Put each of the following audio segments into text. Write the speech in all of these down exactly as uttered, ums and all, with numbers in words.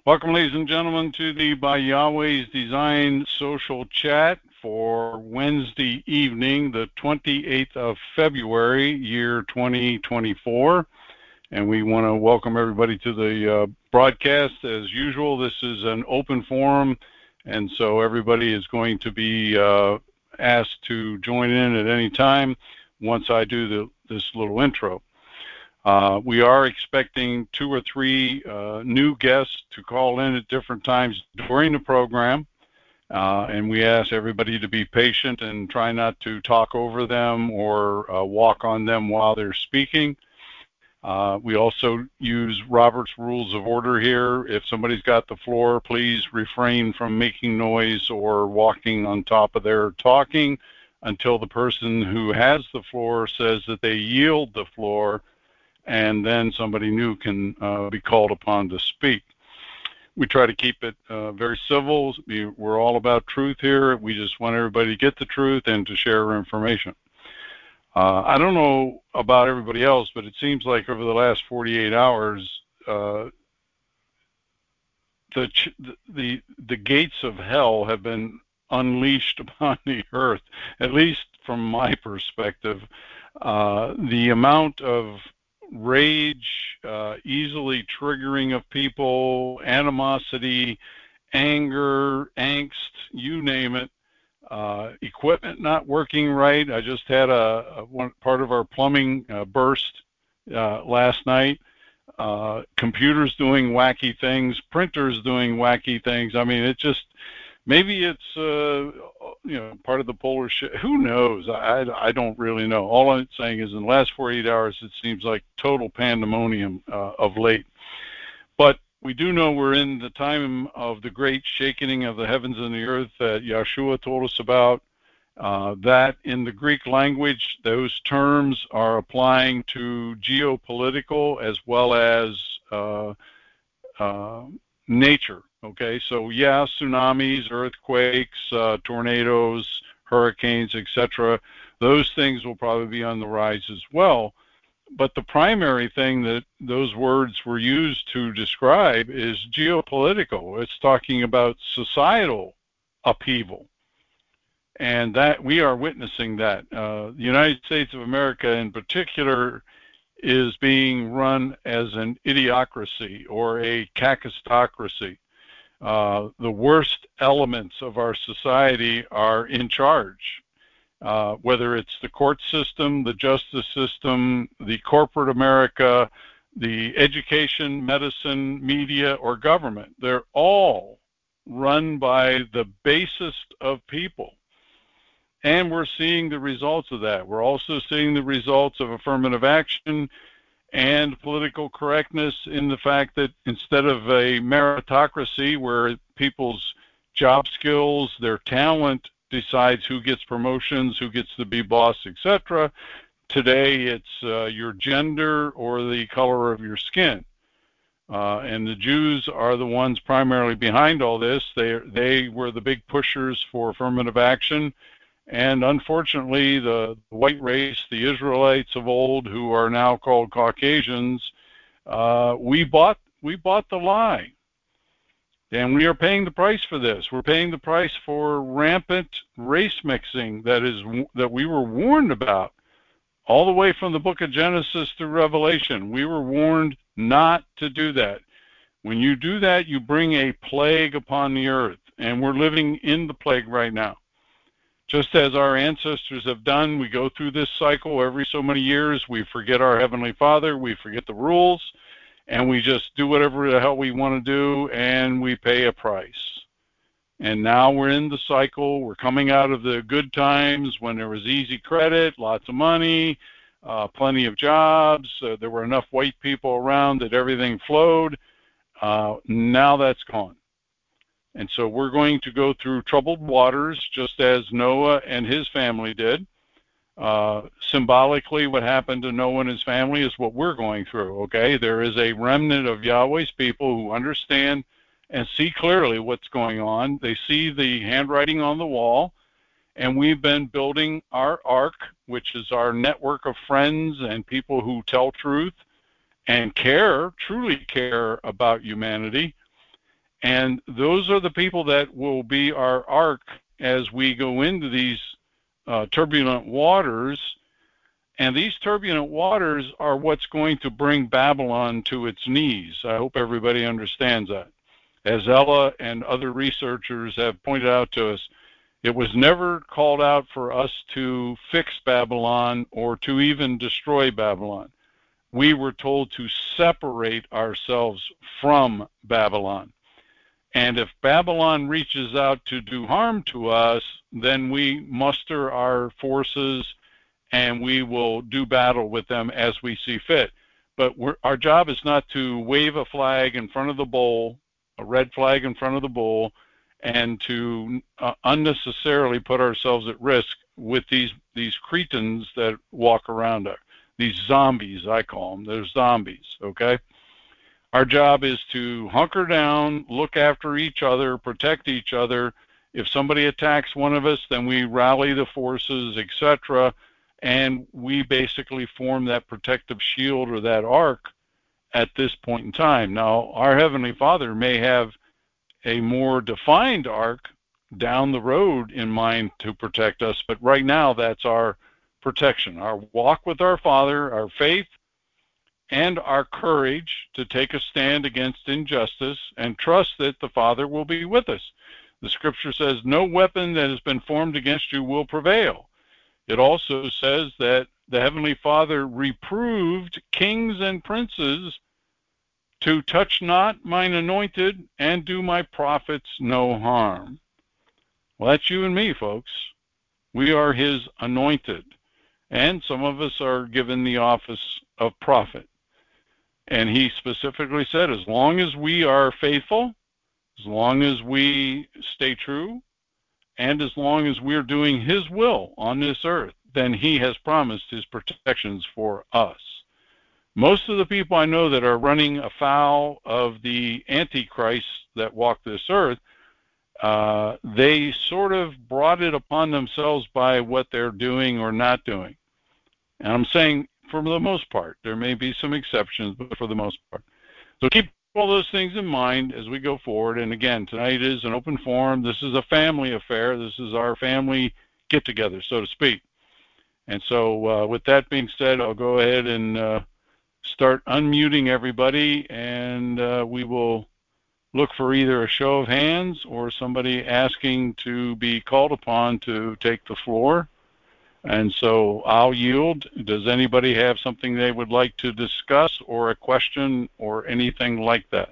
Welcome, ladies and gentlemen, to the By Yahweh's Design social chat for Wednesday evening, the twenty-eighth of February, year twenty twenty-four. And we want to welcome everybody to the uh, broadcast. As usual, this is an open forum, and so everybody is going to be uh, asked to join in at any time once I do the, this little intro. Uh, we are expecting two or three uh, new guests to call in at different times during the program, uh, and we ask everybody to be patient and try not to talk over them or uh, walk on them while they're speaking. Uh, we also use Robert's Rules of Order here. If somebody's got the floor, please refrain from making noise or walking on top of their talking until the person who has the floor says that they yield the floor, and then somebody new can uh, be called upon to speak. We try to keep it uh, very civil. We're all about truth here. We just want everybody to get the truth and to share information. Uh, I don't know about everybody else, but it seems like over the last forty-eight hours, uh, the, the, the gates of hell have been unleashed upon the earth, at least from my perspective. Uh, the amount of rage, uh, easily triggering of people, animosity, anger, angst, you name it, uh, equipment not working right. I just had a, a one part of our plumbing uh, burst uh, last night. Uh, computers doing wacky things, printers doing wacky things. I mean, it just, maybe it's, uh, you know, part of the polar shift. Who knows? I, I don't really know. All I'm saying is in the last forty-eight hours, it seems like total pandemonium uh, of late. But we do know we're in the time of the great shaking of the heavens and the earth that Yeshua told us about. Uh, that in the Greek language, those terms are applying to geopolitical as well as uh, uh, nature. Okay, so yeah, tsunamis, earthquakes, uh, tornadoes, hurricanes, et cetera. Those things will probably be on the rise as well. But the primary thing that those words were used to describe is geopolitical. It's talking about societal upheaval. And that we are witnessing that. Uh, the United States of America in particular is being run as an idiocracy or a kakistocracy. Uh, the worst elements of our society are in charge, uh, whether it's the court system, the justice system, the corporate America, the education, medicine, media, or government. They're all run by the basest of people. And we're seeing the results of that. We're also seeing the results of affirmative action and political correctness in the fact that instead of a meritocracy where people's job skills, their talent decides who gets promotions, who gets to be boss, et cetera, today it's uh, your gender or the color of your skin. Uh, and the Jews are the ones primarily behind all this. They, they were the big pushers for affirmative action. And unfortunately, the white race, the Israelites of old, who are now called Caucasians, uh, we bought we bought the lie, and we are paying the price for this. We're paying the price for rampant race mixing that is that we were warned about all the way from the Book of Genesis to Revelation. We were warned not to do that. When you do that, you bring a plague upon the earth, and we're living in the plague right now. Just as our ancestors have done, we go through this cycle every so many years. We forget our Heavenly Father, we forget the rules, and we just do whatever the hell we want to do, and we pay a price. And now we're in the cycle. We're coming out of the good times when there was easy credit, lots of money, uh, plenty of jobs. Uh, there were enough white people around that everything flowed. Uh, now that's gone. And so we're going to go through troubled waters, just as Noah and his family did. Uh, symbolically, what happened to Noah and his family is what we're going through, okay? There is a remnant of Yahweh's people who understand and see clearly what's going on. They see the handwriting on the wall, and we've been building our ark, which is our network of friends and people who tell truth and care, truly care about humanity. And those are the people that will be our ark as we go into these uh, turbulent waters. And these turbulent waters are what's going to bring Babylon to its knees. I hope everybody understands that. As Ella and other researchers have pointed out to us, it was never called out for us to fix Babylon or to even destroy Babylon. We were told to separate ourselves from Babylon. And if Babylon reaches out to do harm to us, then we muster our forces and we will do battle with them as we see fit. But we're, our job is not to wave a flag in front of the bull, a red flag in front of the bull, and to uh, unnecessarily put ourselves at risk with these, these cretins that walk around us. These zombies, I call them. They're zombies, okay? Our job is to hunker down, look after each other, protect each other. If somebody attacks one of us, then we rally the forces, et cetera, and we basically form that protective shield or that ark at this point in time. Now, our Heavenly Father may have a more defined ark down the road in mind to protect us, but right now that's our protection, our walk with our Father, our faith, and our courage to take a stand against injustice and trust that the Father will be with us. The scripture says, no weapon that has been formed against you will prevail. It also says that the Heavenly Father reproved kings and princes to touch not mine anointed and do my prophets no harm. Well, that's you and me, folks. We are his anointed. And some of us are given the office of prophet. And he specifically said, as long as we are faithful, as long as we stay true, and as long as we're doing his will on this earth, then he has promised his protections for us. Most of the people I know that are running afoul of the antichrists that walk this earth, uh, they sort of brought it upon themselves by what they're doing or not doing. And I'm saying, for the most part, there may be some exceptions, but for the most part. So keep all those things in mind as we go forward. And again, tonight is an open forum. This is a family affair. This is our family get-together, so to speak. And so uh, with that being said, I'll go ahead and uh, start unmuting everybody, and uh, we will look for either a show of hands or somebody asking to be called upon to take the floor. And so I'll yield. Does anybody have something they would like to discuss or a question or anything like that?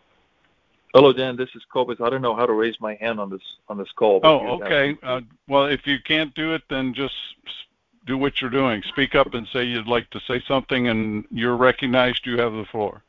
Hello, Dan. This is Cobus. I don't know how to raise my hand on this on this call. Oh, okay. Uh, well, if you can't do it, then just do what you're doing. Speak up and say you'd like to say something, and you're recognized. You have the floor.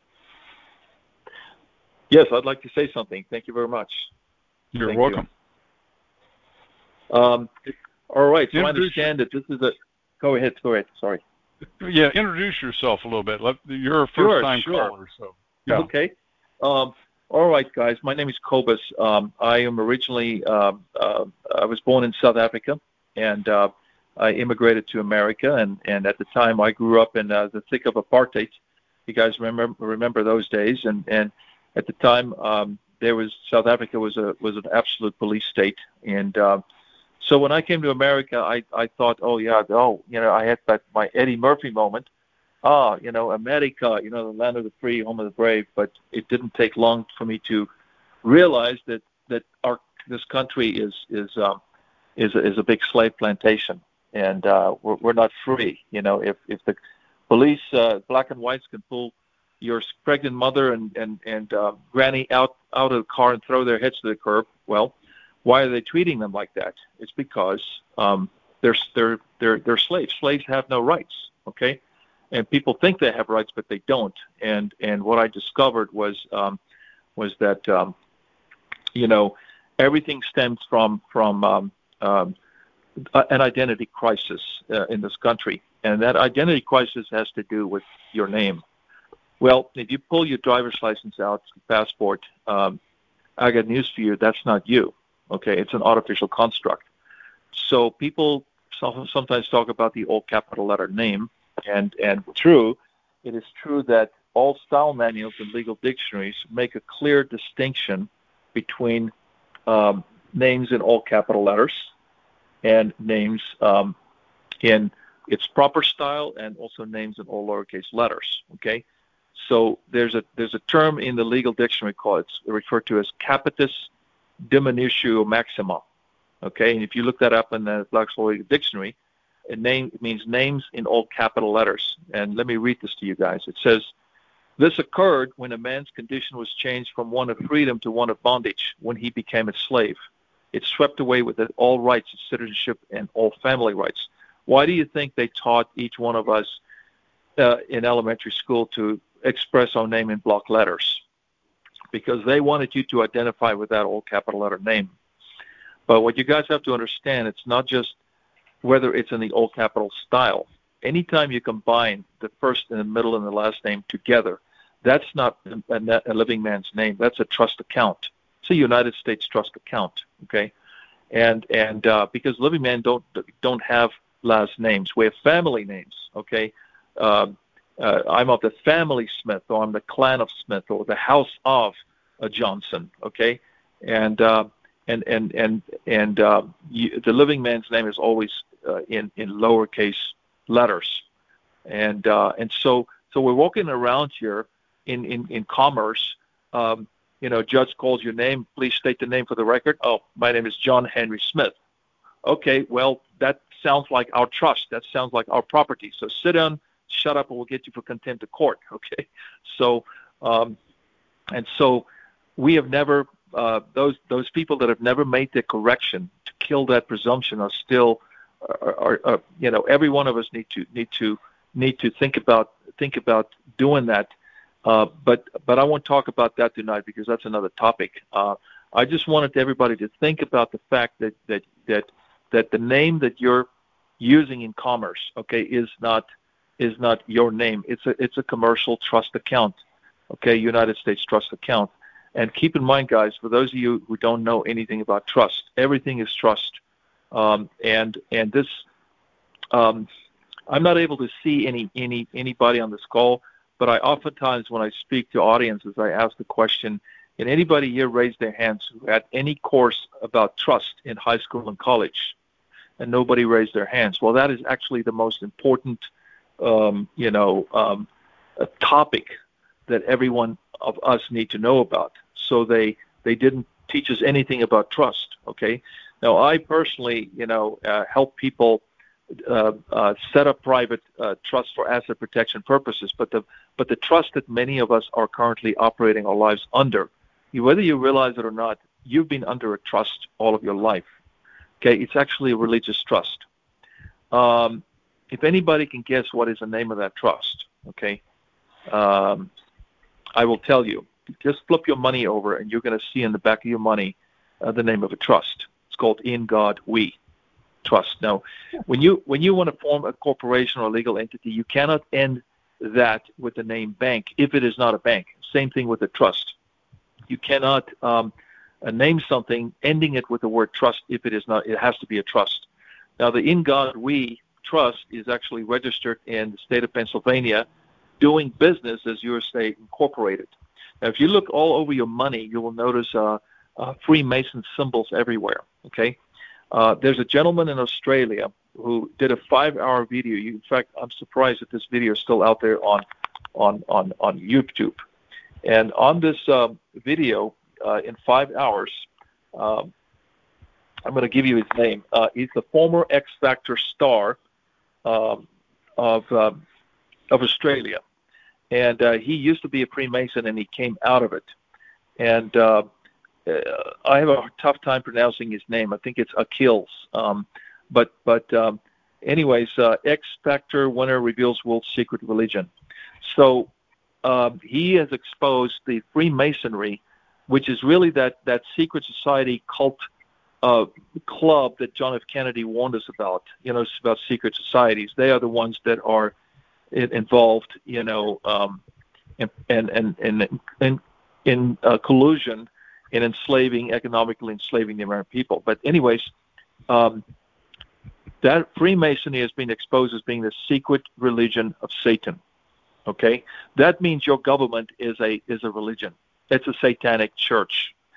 Yes, I'd like to say something. Thank you very much. You're Thank welcome. You. Um, all right. So introduce I understand that this is a. Go ahead. Go ahead. Sorry. Yeah, introduce yourself a little bit. You're a first-time sure, sure. caller, so yeah. Okay. Um, all right, guys. My name is Cobus. Um, I am originally. Uh, uh, I was born in South Africa, and uh, I immigrated to America. And, and at the time, I grew up in uh, the thick of apartheid. You guys remember remember those days? And and at the time, um, there was South Africa was a was an absolute police state, and uh, so when I came to America, I I thought, oh yeah, oh you know, I had that my Eddie Murphy moment. Ah, you know, America, you know, the land of the free, home of the brave. But it didn't take long for me to realize that that our this country is is um, is a, is a big slave plantation, and uh, we're we're not free. You know, if if the police, uh, black and whites, can pull your pregnant mother and and and uh, granny out out of the car and throw their heads to the curb, well, why are they treating them like that? It's because um, they're they're they're they're slaves. Slaves have no rights. Okay, and people think they have rights, but they don't. And and what I discovered was um, was that um, you know everything stems from from um, um, an identity crisis uh, in this country, and that identity crisis has to do with your name. Well, if you pull your driver's license out, passport, um, I got news for you. That's not you. Okay, it's an artificial construct. So people sometimes talk about the all capital letter name, and and true, it is true that all style manuals and legal dictionaries make a clear distinction between um, names in all capital letters and names um, in its proper style, and also names in all lowercase letters. Okay, so there's a there's a term in the legal dictionary called, it's referred to as capitis diminutio maxima. Okay, and if you look that up in the Black's Law Legal Dictionary, it name it means names in all capital letters. And let me read this to you guys. It says, "This occurred when a man's condition was changed from one of freedom to one of bondage, when he became a slave. It swept away with it all rights of citizenship and all family rights." Why do you think they taught each one of us uh, in elementary school to express our name in block letters? Because they wanted you to identify with that all capital letter name. But what you guys have to understand, it's not just whether it's in the all capital style. Anytime you combine the first and the middle and the last name together, that's not a, a living man's name. That's a trust account. It's a United States trust account, okay? And and uh, because living men don't don't have last names, we have family names, okay? Um, uh, I'm of the family Smith, or I'm the clan of Smith, or the house of uh, Johnson, okay? And uh, and and and and uh, you, the living man's name is always uh, in in lowercase letters, and uh, and so so we're walking around here in in in commerce. Um, you know, judge calls your name. Please state the name for the record. Oh, my name is John Henry Smith. Okay, well, that sounds like our trust. That sounds like our property. So sit down, shut up, and we'll get you for contempt of court. Okay, so um, and so we have never uh, those those people that have never made the correction to kill that presumption are still are, are, are you know, every one of us need to need to need to think about think about doing that. Uh, but but I won't talk about that tonight because that's another topic. Uh, I just wanted everybody to think about the fact that that that that the name that you're using in commerce, okay, is not is not your name. It's a it's a commercial trust account, okay, United States trust account. And keep in mind, guys, for those of you who don't know anything about trust, everything is trust. Um, and and this, um, I'm not able to see any any anybody on this call, but I oftentimes when I speak to audiences, I ask the question, can anybody here raise their hands who had any course about trust in high school and college? And nobody raised their hands. Well, that is actually the most important, um, you know, um, a topic that everyone of us need to know about. So they they didn't teach us anything about trust. Okay. Now, I personally, you know, uh, help people uh, uh, set up private uh, trust for asset protection purposes. But the but the trust that many of us are currently operating our lives under, you, whether you realize it or not, you've been under a trust all of your life. Okay, it's actually a religious trust. Um, if anybody can guess what is the name of that trust, okay, um, I will tell you. Just flip your money over, and you're going to see in the back of your money uh, the name of a trust. It's called In God We Trust. Now, when you when you want to form a corporation or a legal entity, you cannot end that with the name bank if it is not a bank. Same thing with a trust. You cannot um, uh, name something ending it with the word trust if it is not. It has to be a trust. Now, the In God We Trust is actually registered in the state of Pennsylvania, doing business as your state incorporated. Now, if you look all over your money, you will notice uh, uh, Freemason symbols everywhere. Okay, uh, there's a gentleman in Australia who did a five-hour video. You, in fact, I'm surprised that this video is still out there on on on, on YouTube. And on this uh, video, uh, in five hours, um, I'm going to give you his name. Uh, he's the former X Factor star um, of uh, of Australia. And uh, he used to be a Freemason, and he came out of it. And uh, uh, I have a tough time pronouncing his name. I think it's Achilles. Um, but but um, anyways, uh, X Factor winner reveals world's secret religion. So um, he has exposed the Freemasonry, which is really that, that secret society cult uh, club that John F. Kennedy warned us about. You know, it's about secret societies. They are the ones that are involved, you know, um, and and and in in, in uh, collusion in enslaving, economically enslaving the American people. But anyways, um, that Freemasonry has been exposed as being the secret religion of Satan. Okay, that means your government is a is a religion. It's a satanic church.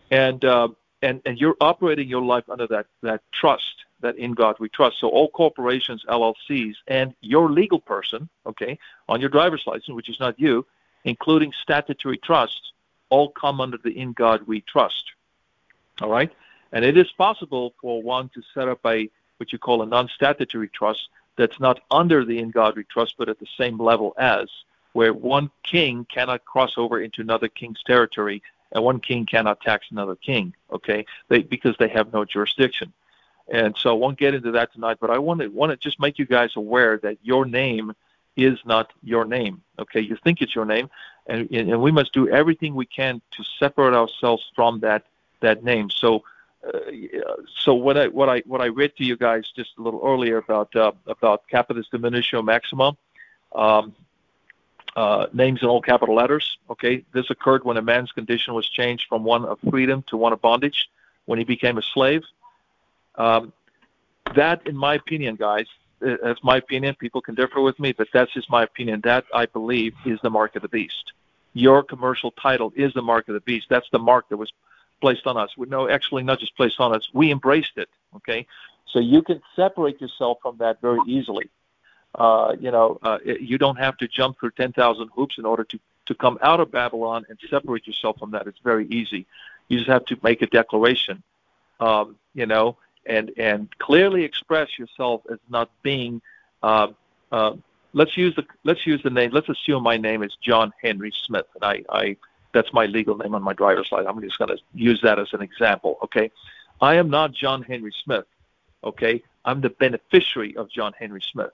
and uh, and and you're operating your life under that that trust, that in God we trust. So all corporations, L L Cs, and your legal person, okay, on your driver's license, which is not you, including statutory trusts, all come under the in God we trust. All right, and it is possible for one to set up a what you call a non-statutory trust that's not under the in God we trust, but at the same level as, where one king cannot cross over into another king's territory, and one king cannot tax another king, okay, they, because they have no jurisdiction. And so I won't get into that tonight, but I want to want to just make you guys aware that your name is not your name, okay? You think it's your name, and, and we must do everything we can to separate ourselves from that that name. So, uh, so what I what I what I read to you guys just a little earlier about uh, about capitis diminutio maxima. Um, Uh, names in all capital letters, okay? This occurred when a man's condition was changed from one of freedom to one of bondage, when he became a slave. Um, that, in my opinion, guys, that's my opinion. People can differ with me, but that's just my opinion. That, I believe, is the mark of the beast. Your commercial title is the mark of the beast. That's the mark that was placed on us. No, actually, not just placed on us. We embraced it, okay? So you can separate yourself from that very easily. Uh, you know, uh, you don't have to jump through ten thousand hoops in order to, to come out of Babylon and separate yourself from that. It's very easy. You just have to make a declaration, um, you know, and, and clearly express yourself as not being, uh, uh, let's use the, let's use the name, let's assume my name is John Henry Smith, and I, I, that's my legal name on my driver's license. I'm just going to use that as an example, okay? I am not John Henry Smith, okay? I'm the beneficiary of John Henry Smith.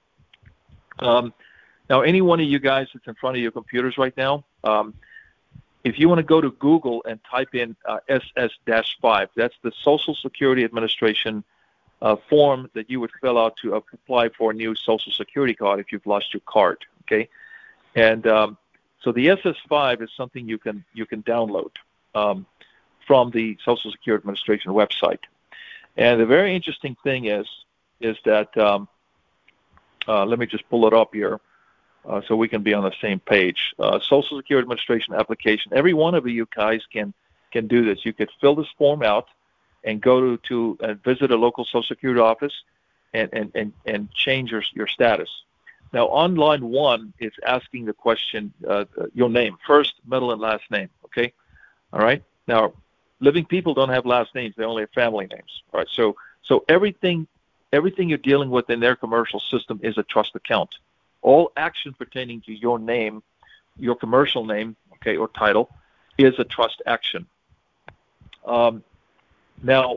Um, now, any one of you guys that's in front of your computers right now, um, if you want to go to Google and type in uh, S S five, that's the Social Security Administration uh, form that you would fill out to apply for a new Social Security card if you've lost your card. Okay, and um, so the S S five is something you can you can download um, from the Social Security Administration website. And the very interesting thing is is that um, Uh, let me just pull it up here uh, so we can be on the same page. Uh, Social Security Administration application. Every one of you guys can can do this. You could fill this form out and go to, to uh, visit a local Social Security office and, and, and, and change your, your status. Now, on line one, it's asking the question, uh, your name, first, middle, and last name, okay? All right? Now, living people don't have last names. They only have family names, all right? So, so everything Everything you're dealing with in their commercial system is a trust account. All action pertaining to your name, your commercial name, okay, or title, is a trust action. Um, now,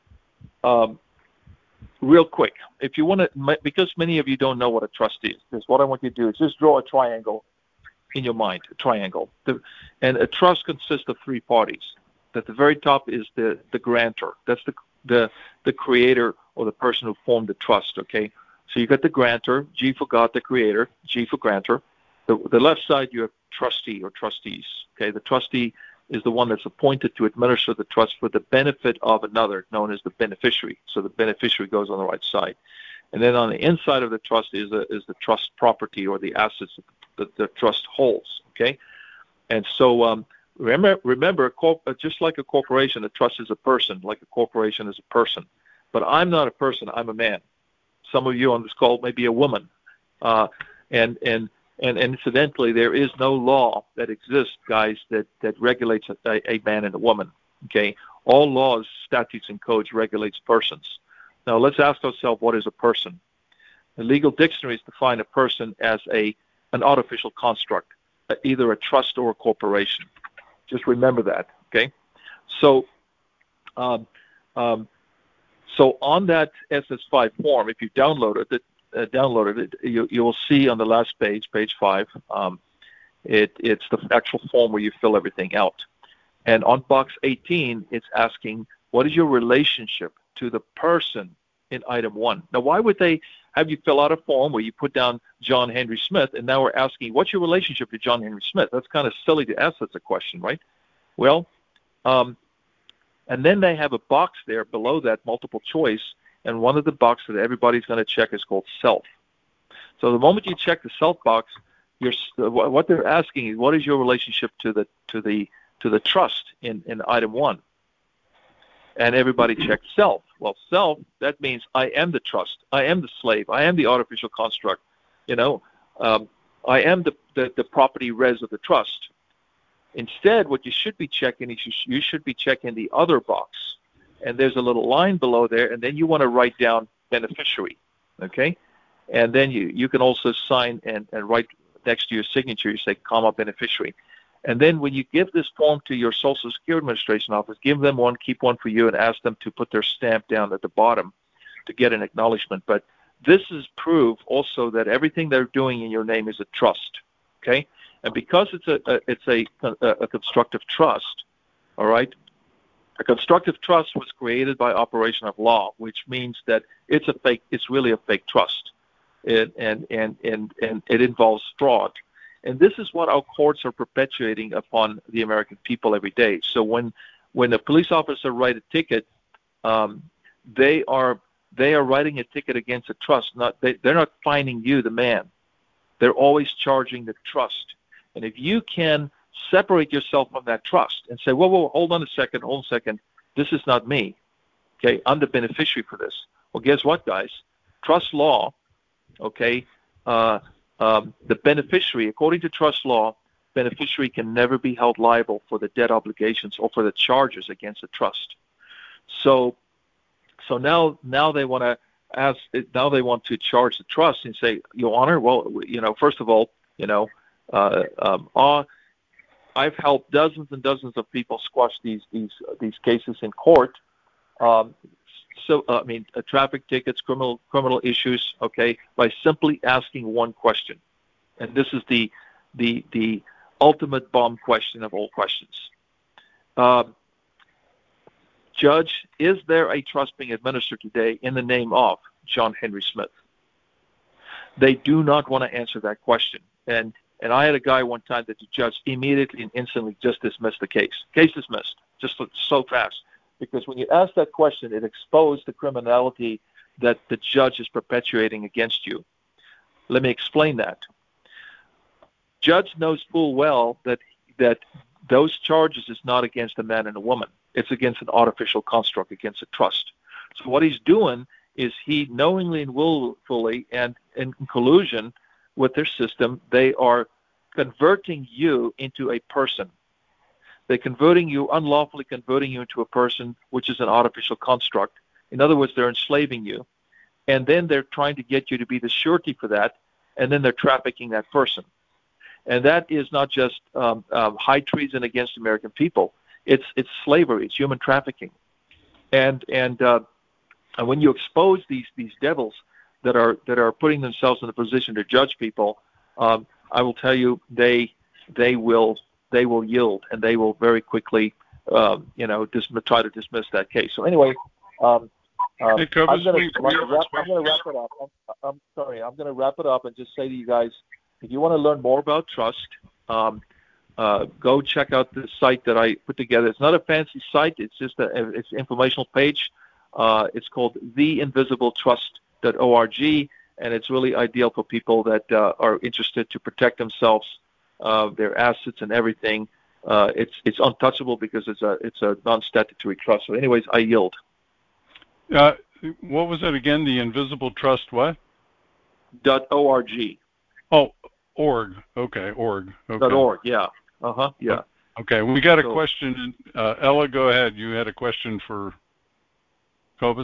um, real quick, if you want to, because many of you don't know what a trust is, is what I want you to do is just draw a triangle in your mind, a triangle. The, and a trust consists of three parties. At the very top is the, the grantor. That's the the the creator or the person who formed the trust, okay? So you got the grantor, G for God, the creator, G for grantor. The, the left side, you have trustee or trustees, okay? The trustee is the one that's appointed to administer the trust for the benefit of another, known as the beneficiary. So the beneficiary goes on the right side. And then on the inside of the trust is, a, is the trust property or the assets that the, the trust holds, okay? And so um, remember, remember, just like a corporation, a trust is a person, like a corporation is a person. But I'm not a person. I'm a man. Some of you on this call may be a woman. Uh, and, and, and incidentally, there is no law that exists, guys, that, that regulates a, a man and a woman. Okay? All laws, statutes, and codes regulates persons. Now, let's ask ourselves, what is a person? The legal dictionaries define a person as a an artificial construct, either a trust or a corporation. Just remember that, okay? So, um, um, So on that S S five form, if you downloaded it, uh, downloaded it, you you will see on the last page, page five, um, it it's the actual form where you fill everything out. And on box eighteen, it's asking, what is your relationship to the person in item one? Now, why would they have you fill out a form where you put down John Henry Smith, and now we're asking, what's your relationship to John Henry Smith? That's kind of silly to ask such a question, right? Well, um, and then they have a box there below that, multiple choice, and one of the boxes that everybody's going to check is called self. So the moment you check the self box, you're, what they're asking is, what is your relationship to the to the to the trust in, in item one? and everybody checks self. Well, self, that means I am the trust. I am the slave. I am the artificial construct. You know, um, I am the, the, the property res of the trust. Instead, what you should be checking is you, sh- you should be checking the other box. And there's a little line below there, and then you want to write down beneficiary, okay? And then you, you can also sign and, and write next to your signature, you say, comma, beneficiary. And then when you give this form to your Social Security Administration office, give them one, keep one for you, and ask them to put their stamp down at the bottom to get an acknowledgement. But this is proof also that everything they're doing in your name is a trust, okay? And because it's a, a it's a, a, a constructive trust, all right, a constructive trust was created by operation of law, which means that it's a fake, it's really a fake trust. It, and, and, and, and it involves fraud. And this is what our courts are perpetuating upon the American people every day. So when when a police officer write a ticket, um, they are they are writing a ticket against a trust. Not they, they're not finding you, the man. They're always charging the trust. And if you can separate yourself from that trust and say, whoa, whoa, hold on a second, hold on a second, this is not me. Okay, I'm the beneficiary for this. Well, guess what, guys? Trust law, okay, uh, um, the beneficiary, according to trust law, beneficiary can never be held liable for the debt obligations or for the charges against the trust. So, so now, now they want to ask, now they want to charge the trust and say, Your Honor, well, you know, first of all, you know, uh, um, uh, I've helped dozens and dozens of people squash these these these cases in court. Um, so uh, I mean, uh, traffic tickets, criminal criminal issues, okay, by simply asking one question, and this is the the the ultimate bomb question of all questions. Um, Judge, is there a trust being administered today in the name of John Henry Smith? They do not want to answer that question, and. And I had a guy one time that the judge immediately and instantly just dismissed the case. Case dismissed, just so fast. Because when you ask that question, it exposed the criminality that the judge is perpetuating against you. Let me explain that. Judge knows full well that that those charges is not against a man and a woman. It's against an artificial construct, against a trust. So what he's doing is he knowingly and willfully and in collusion with their system, they are converting you into a person. They're converting you, unlawfully converting you into a person, which is an artificial construct. In other words, they're enslaving you. And then they're trying to get you to be the surety for that, and then they're trafficking that person. And that is not just um, um, high treason against American people. It's it's slavery. It's human trafficking. And and, uh, and when you expose these these devils, that are that are putting themselves in a position to judge people, um, I will tell you they they will they will yield, and they will very quickly um, you know dis- try to dismiss that case. So anyway, um, um, hey, Cobus, I'm going we, to we wrap, I'm going to wrap it up. I'm, I'm sorry, I'm going to wrap it up and just say to you guys, if you want to learn more about trust, um, uh, go check out the site that I put together. It's not a fancy site. It's just a it's an informational page. Uh, it's called the invisible trust dot org, and it's really ideal for people that uh, are interested to protect themselves, uh, their assets and everything. Uh, it's it's untouchable because it's a it's a non-statutory trust. So, anyways, I yield. Uh, what was that again? The Invisible Trust what? Dot org. Oh, org. Okay, org. Okay. Dot org. Yeah. Uh huh. Yeah. Okay, we got a so, question. Uh, Ella, go ahead. You had a question for Cobus.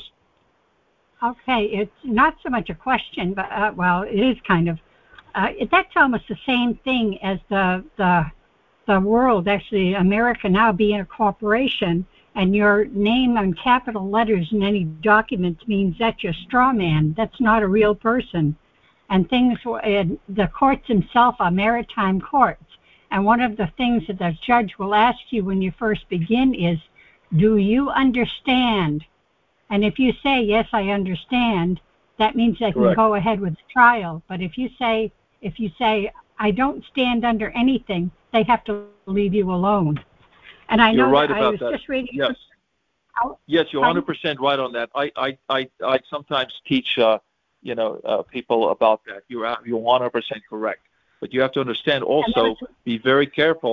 Okay, it's not so much a question, but uh, well, it is kind of. Uh, it, that's almost the same thing as the the the world, actually, America now being a corporation, and your name in capital letters in any document means that's your straw man. That's not a real person. And things, and the courts themselves are maritime courts. And one of the things that the judge will ask you when you first begin is, do you understand? And if you say, yes, I understand, that means they Correct. can go ahead with the trial. But if you say, if you say, I don't stand under anything, they have to leave you alone. And I You're know right that about I was that. just reading. Yes. Oh, Yes, you're one hundred percent right on that. I, I, I, I sometimes teach, uh, you know, uh, people about that. You're you're one hundred percent correct. But you have to understand also, be very careful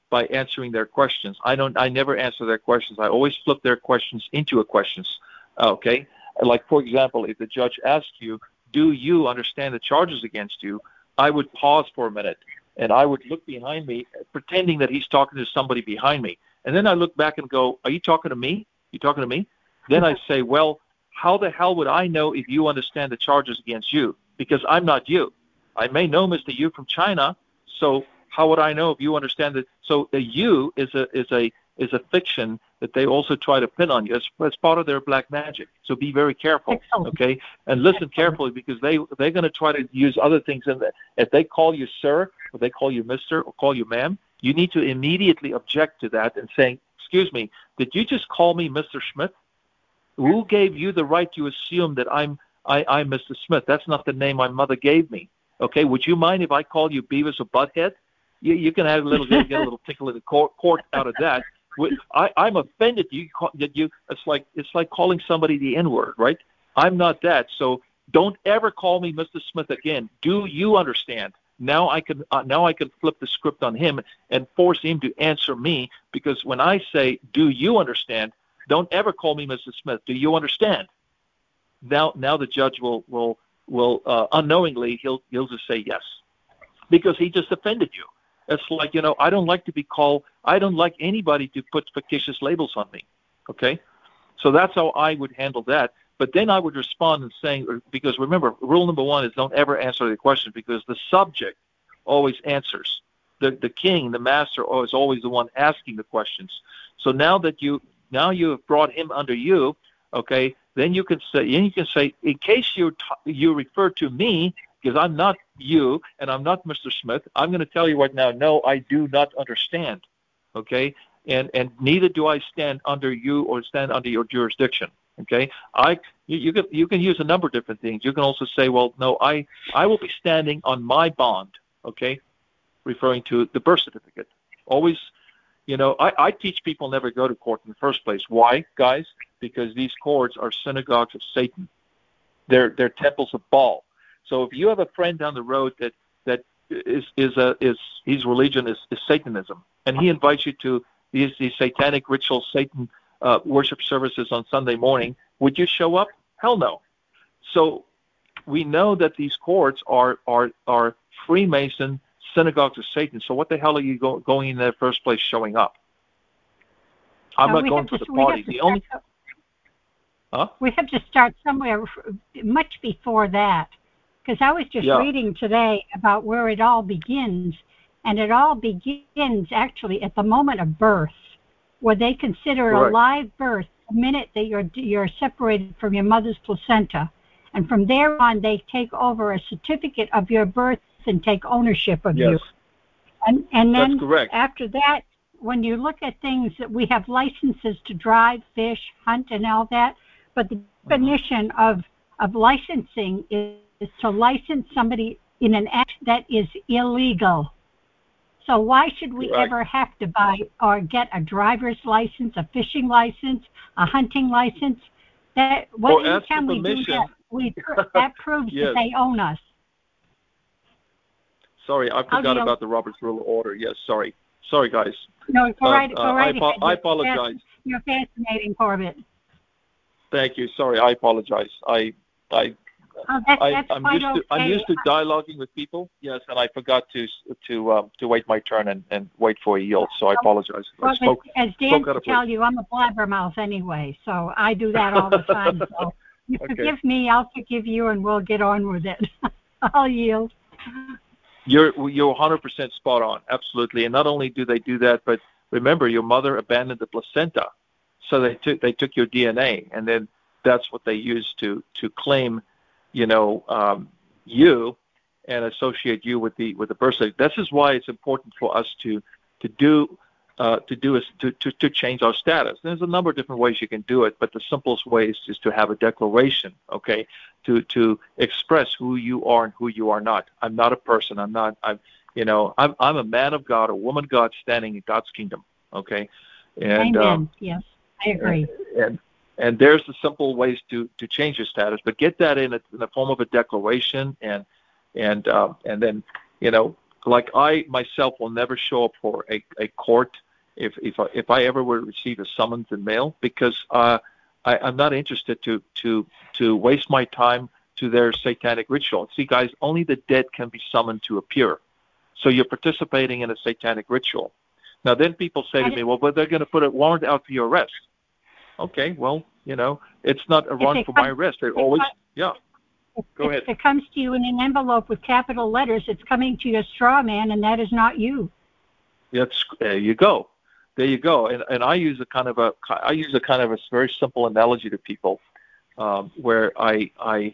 by answering their questions. I don't. I never answer their questions. I always flip their questions into a questions. Okay. Like, for example, if the judge asks you, "Do you understand the charges against you?" I would pause for a minute, and I would look behind me, pretending that he's talking to somebody behind me. And then I look back and go, "Are you talking to me? You talking to me?" Then I say, "Well, how the hell would I know if you understand the charges against you? Because I'm not you. I may know Mister Yu from China, so how would I know if you understand it?" So the you is a is a is a fiction that they also try to pin on you as, as part of their black magic. So be very careful, okay? And listen carefully, because they they're going to try to use other things. And if they call you sir, or they call you mister, or call you ma'am, you need to immediately object to that and saying, "Excuse me, did you just call me Mister Smith? Who gave you the right to assume that I'm I, I'm Mister Smith? That's not the name my mother gave me. Okay, would you mind if I call you Beavis or Butthead?" You, you can have a little get a little tickle in the court, court out of that. I, I'm offended. You call, that you it's like it's like calling somebody the N-word, right? I'm not that. So don't ever call me Mister Smith again. Do you understand? Now I can uh, now I can flip the script on him and force him to answer me, because when I say, "Do you understand?" Don't ever call me Mister Smith. Do you understand? Now now the judge will will will uh, unknowingly he'll he'll just say yes, because he just offended you. It's like, you know, I don't like to be called, I don't like anybody to put fictitious labels on me, okay? So that's how I would handle that. But then I would respond and saying, because remember, rule number one is don't ever answer the question, because the subject always answers. The the king, the master, is always the one asking the questions. So now that you now you have brought him under you, okay, then you can say, then you can say, in case you you refer to me, because I'm not you and I'm not Mister Smith, I'm going to tell you right now, no, I do not understand, okay? And and neither do I stand under you or stand under your jurisdiction, okay? I you, you can you can use a number of different things. You can also say, well, no, I I will be standing on my bond, okay, referring to the birth certificate. Always, you know, I, I teach people never go to court in the first place. Why, guys? Because these courts are synagogues of Satan. They're they're temples of Baal. So if you have a friend down the road that that is is a is his religion is, is Satanism, and he invites you to these these satanic ritual Satan uh, worship services on Sunday morning, would you show up? Hell no. So we know that these courts are are are Freemason synagogues of Satan. So what the hell are you go, going in the first place showing up? I'm no, not going for to, the party. The only huh? We have to start somewhere much before that. Because I was just yeah. reading today about where it all begins, and it all begins actually at the moment of birth, where they consider Correct. a live birth the minute that you're you're separated from your mother's placenta, and from there on they take over a certificate of your birth and take ownership of yes. you. And and then That's correct. after that, when you look at things that we have licenses to drive, fish, hunt, and all that, but the definition mm-hmm. of of licensing is is to license somebody in an act that is illegal. So why should we Correct. ever have to buy or get a driver's license, a fishing license, a hunting license? That what anytime we do that, we that proves yes. that they own us. Sorry, I forgot I'll about the Robert's Rule of Order. Yes, sorry, sorry, guys. No, go right, uh, go right I, ahead. I apologize. You're fascinating, Corbett. Thank you. Sorry, I apologize. I I. Oh, that's, I, that's I'm quite used to okay. I'm used to dialoguing with people, yes, and I forgot to to um, to wait my turn and, and wait for a yield. So I apologize. Well, I spoke, as Dan spoke can tell you, I'm a blabbermouth anyway, so I do that all the time. So you okay. forgive me, I'll forgive you, and we'll get on with it. I'll yield. You're you're one hundred percent spot on, absolutely. And not only do they do that, but remember, your mother abandoned the placenta, so they took they took your D N A, and then that's what they used to to claim. You know, um, you and associate you with the with the birth certificate. This is why it's important for us to to do uh, to do is to, to to change our status. There's a number of different ways you can do it, but the simplest way is just to have a declaration, okay, to to express who you are and who you are not. I'm not a person. I'm not. I'm you know. I'm I'm a man of God, a woman of God, standing in God's kingdom. Okay, and Amen. Um, yes, I agree. And, and And there's the simple ways to, to change your status, but get that in, a, in the form of a declaration, and and uh, and then you know like I myself will never show up for a, a court if if I, if I ever were to receive a summons in mail, because uh, I, I'm not interested to to to waste my time to their satanic ritual. See, guys, only the dead can be summoned to appear. So you're participating in a satanic ritual. Now, then people say to me, well, but they're going to put a warrant out for your arrest. Okay, well, you know, it's not a warrant for my arrest. They always, yeah. Go ahead. If it comes to you in an envelope with capital letters, it's coming to a straw man, and that is not you. That's, there you go. There you go. And and I use a kind of a I use a kind of a very simple analogy to people, um, where I I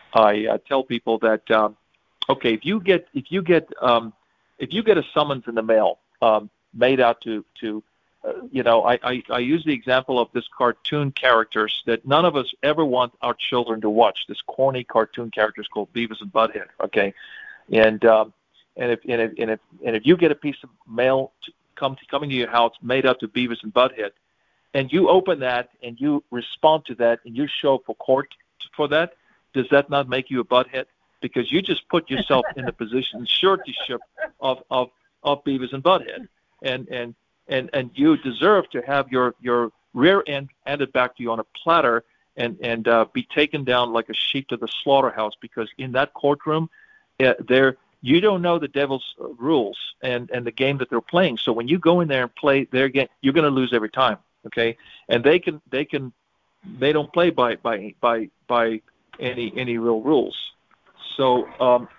I uh, tell people that um, okay, if you get if you get um, if you get a summons in the mail um, made out to to uh, you know I, I I use the example of this cartoon characters that none of us ever want our children to watch. This corny cartoon characters called Beavis and Butthead. Okay, and um, and if and if and if and if you get a piece of mail to come to, coming to your house made up to Beavis and Butthead, and you open that and you respond to that and you show up for court for that, does that not make you a butthead? Because you just put yourself in the position, suretyship of, of, of Beavis and Butthead. And, and, and, and you deserve to have your, your rear end handed back to you on a platter and, and uh, be taken down like a sheep to the slaughterhouse, because in that courtroom, uh, there you don't know the devil's uh, rules and, and the game that they're playing. So when you go in there and play their game, you're going to lose every time. Okay. And they can, they can, they don't play by, by, by, by any, any real rules. So, um,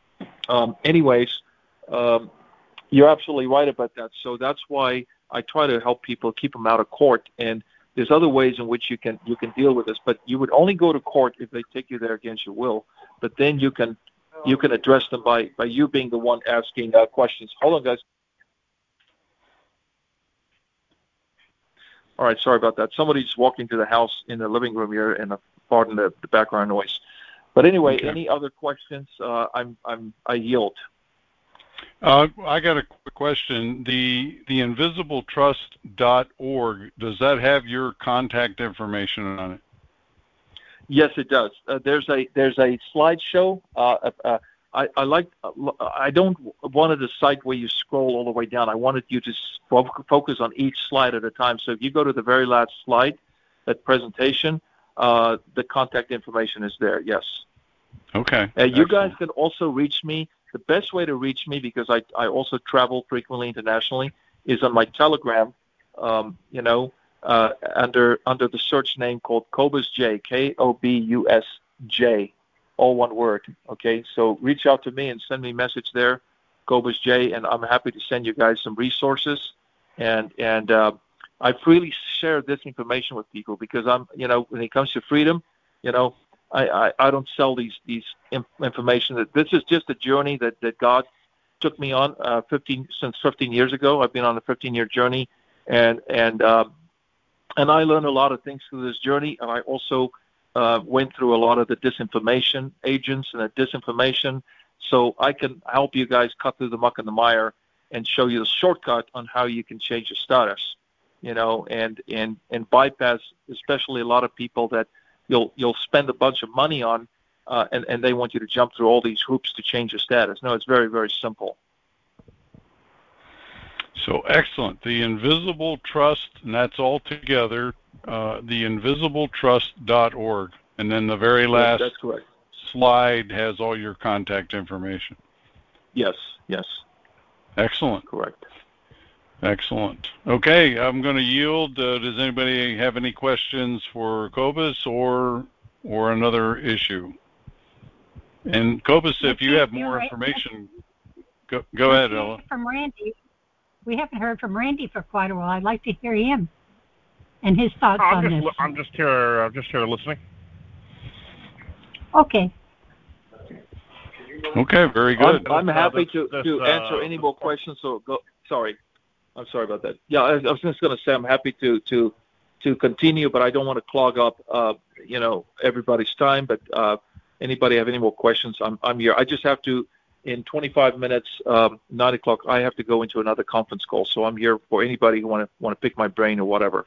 um, anyways, um, you're absolutely right about that. So that's why I try to help people keep them out of court. And there's other ways in which you can you can deal with this, but you would only go to court if they take you there against your will. But then you can you can address them by by you being the one asking uh, questions. Hold on, guys. All right, sorry about that. Somebody's walking to the house in the living room here, and uh, pardon the, the background noise. But anyway, okay. Any other questions? Uh, I'm I'm I yield. Uh, I got a quick question. The the invisible trust dot org, does that have your contact information on it? Yes, it does. Uh, there's a there's a slideshow. Uh, uh, I I like I don't wanted a site where you scroll all the way down. I wanted you to focus on each slide at a time. So if you go to the very last slide, that presentation, uh, the contact information is there. Yes. Okay. Uh, you guys can also reach me. The best way to reach me, because I, I also travel frequently internationally, is on my Telegram, um, you know, uh, under under the search name called Kobus J, K O B U S J, all one word, okay? So reach out to me and send me a message there, Kobus J, and I'm happy to send you guys some resources. And and uh, I freely share this information with people because I'm, you know, when it comes to freedom, you know, I, I, I don't sell these these information. That this is just a journey that, that God took me on uh, fifteen since fifteen years ago. I've been on a fifteen year journey, and and um, and I learned a lot of things through this journey. And I also uh, went through a lot of the disinformation agents and the disinformation, so I can help you guys cut through the muck and the mire and show you the shortcut on how you can change your status, you know, and and and bypass, especially a lot of people that you'll you'll spend a bunch of money on, uh, and, and they want you to jump through all these hoops to change your status. No, it's very, very simple. So excellent. The Invisible Trust, and that's all together, uh, the invisible trust dot org. And then the very last that's correct. slide has all your contact information. Yes, yes. Excellent. Correct. Excellent. Okay, I'm going to yield. Uh, does anybody have any questions for Kobus or or another issue? And Kobus, if you have more information, go, go ahead, Ella. From Randy, we haven't heard from Randy for quite a while. I'd like to hear him and his thoughts oh, I'm on just, this. I'm just here. I'm just here listening. Okay. Okay, very good. I'm, I'm happy this, to, this, to uh, answer any more questions. So go. Sorry. I'm sorry about that. Yeah, I, I was just going to say I'm happy to, to to continue, but I don't want to clog up, uh, you know, everybody's time. But uh, anybody have any more questions? I'm I'm here. I just have to, in twenty-five minutes, um, nine o'clock. I have to go into another conference call, so I'm here for anybody who want to want to pick my brain or whatever.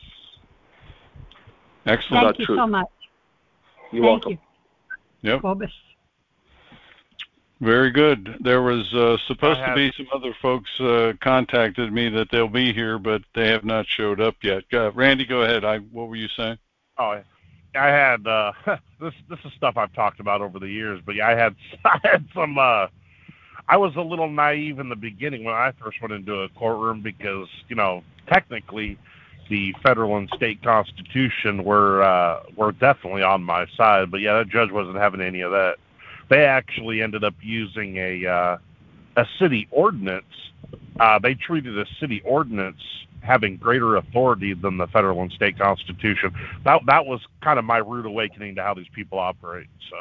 Excellent. Thank you truth. so much. You're Thank welcome. you. Yep. Kobus. Very good. There was uh, supposed had, to be some other folks uh, contacted me that they'll be here, but they have not showed up yet. Uh, Randy, go ahead. I what were you saying? Oh, I had uh, this. This is stuff I've talked about over the years, but yeah, I had I had some. Uh, I was a little naive in the beginning when I first went into a courtroom because you know technically the federal and state constitution were uh, were definitely on my side, but yeah, that judge wasn't having any of that. They actually ended up using a uh, a city ordinance. Uh, they treated a city ordinance having greater authority than the federal and state constitution. That that was kind of my rude awakening to how these people operate. So.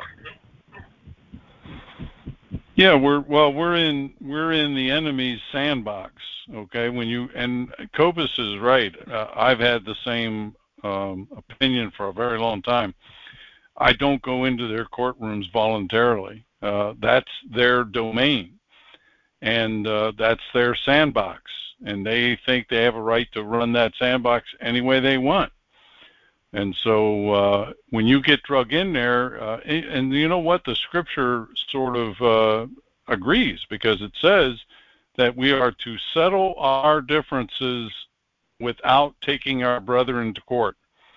Yeah, we're well, we're in we're in the enemy's sandbox. Okay, when you and Cobus is right. Uh, I've had the same um, opinion for a very long time. I don't go into their courtrooms voluntarily. Uh, that's their domain, and uh, that's their sandbox, and they think they have a right to run that sandbox any way they want. And so uh, when you get drug in there, uh, and, and you know what, the scripture sort of uh, agrees, because it says that we are to settle our differences without taking our brethren to court.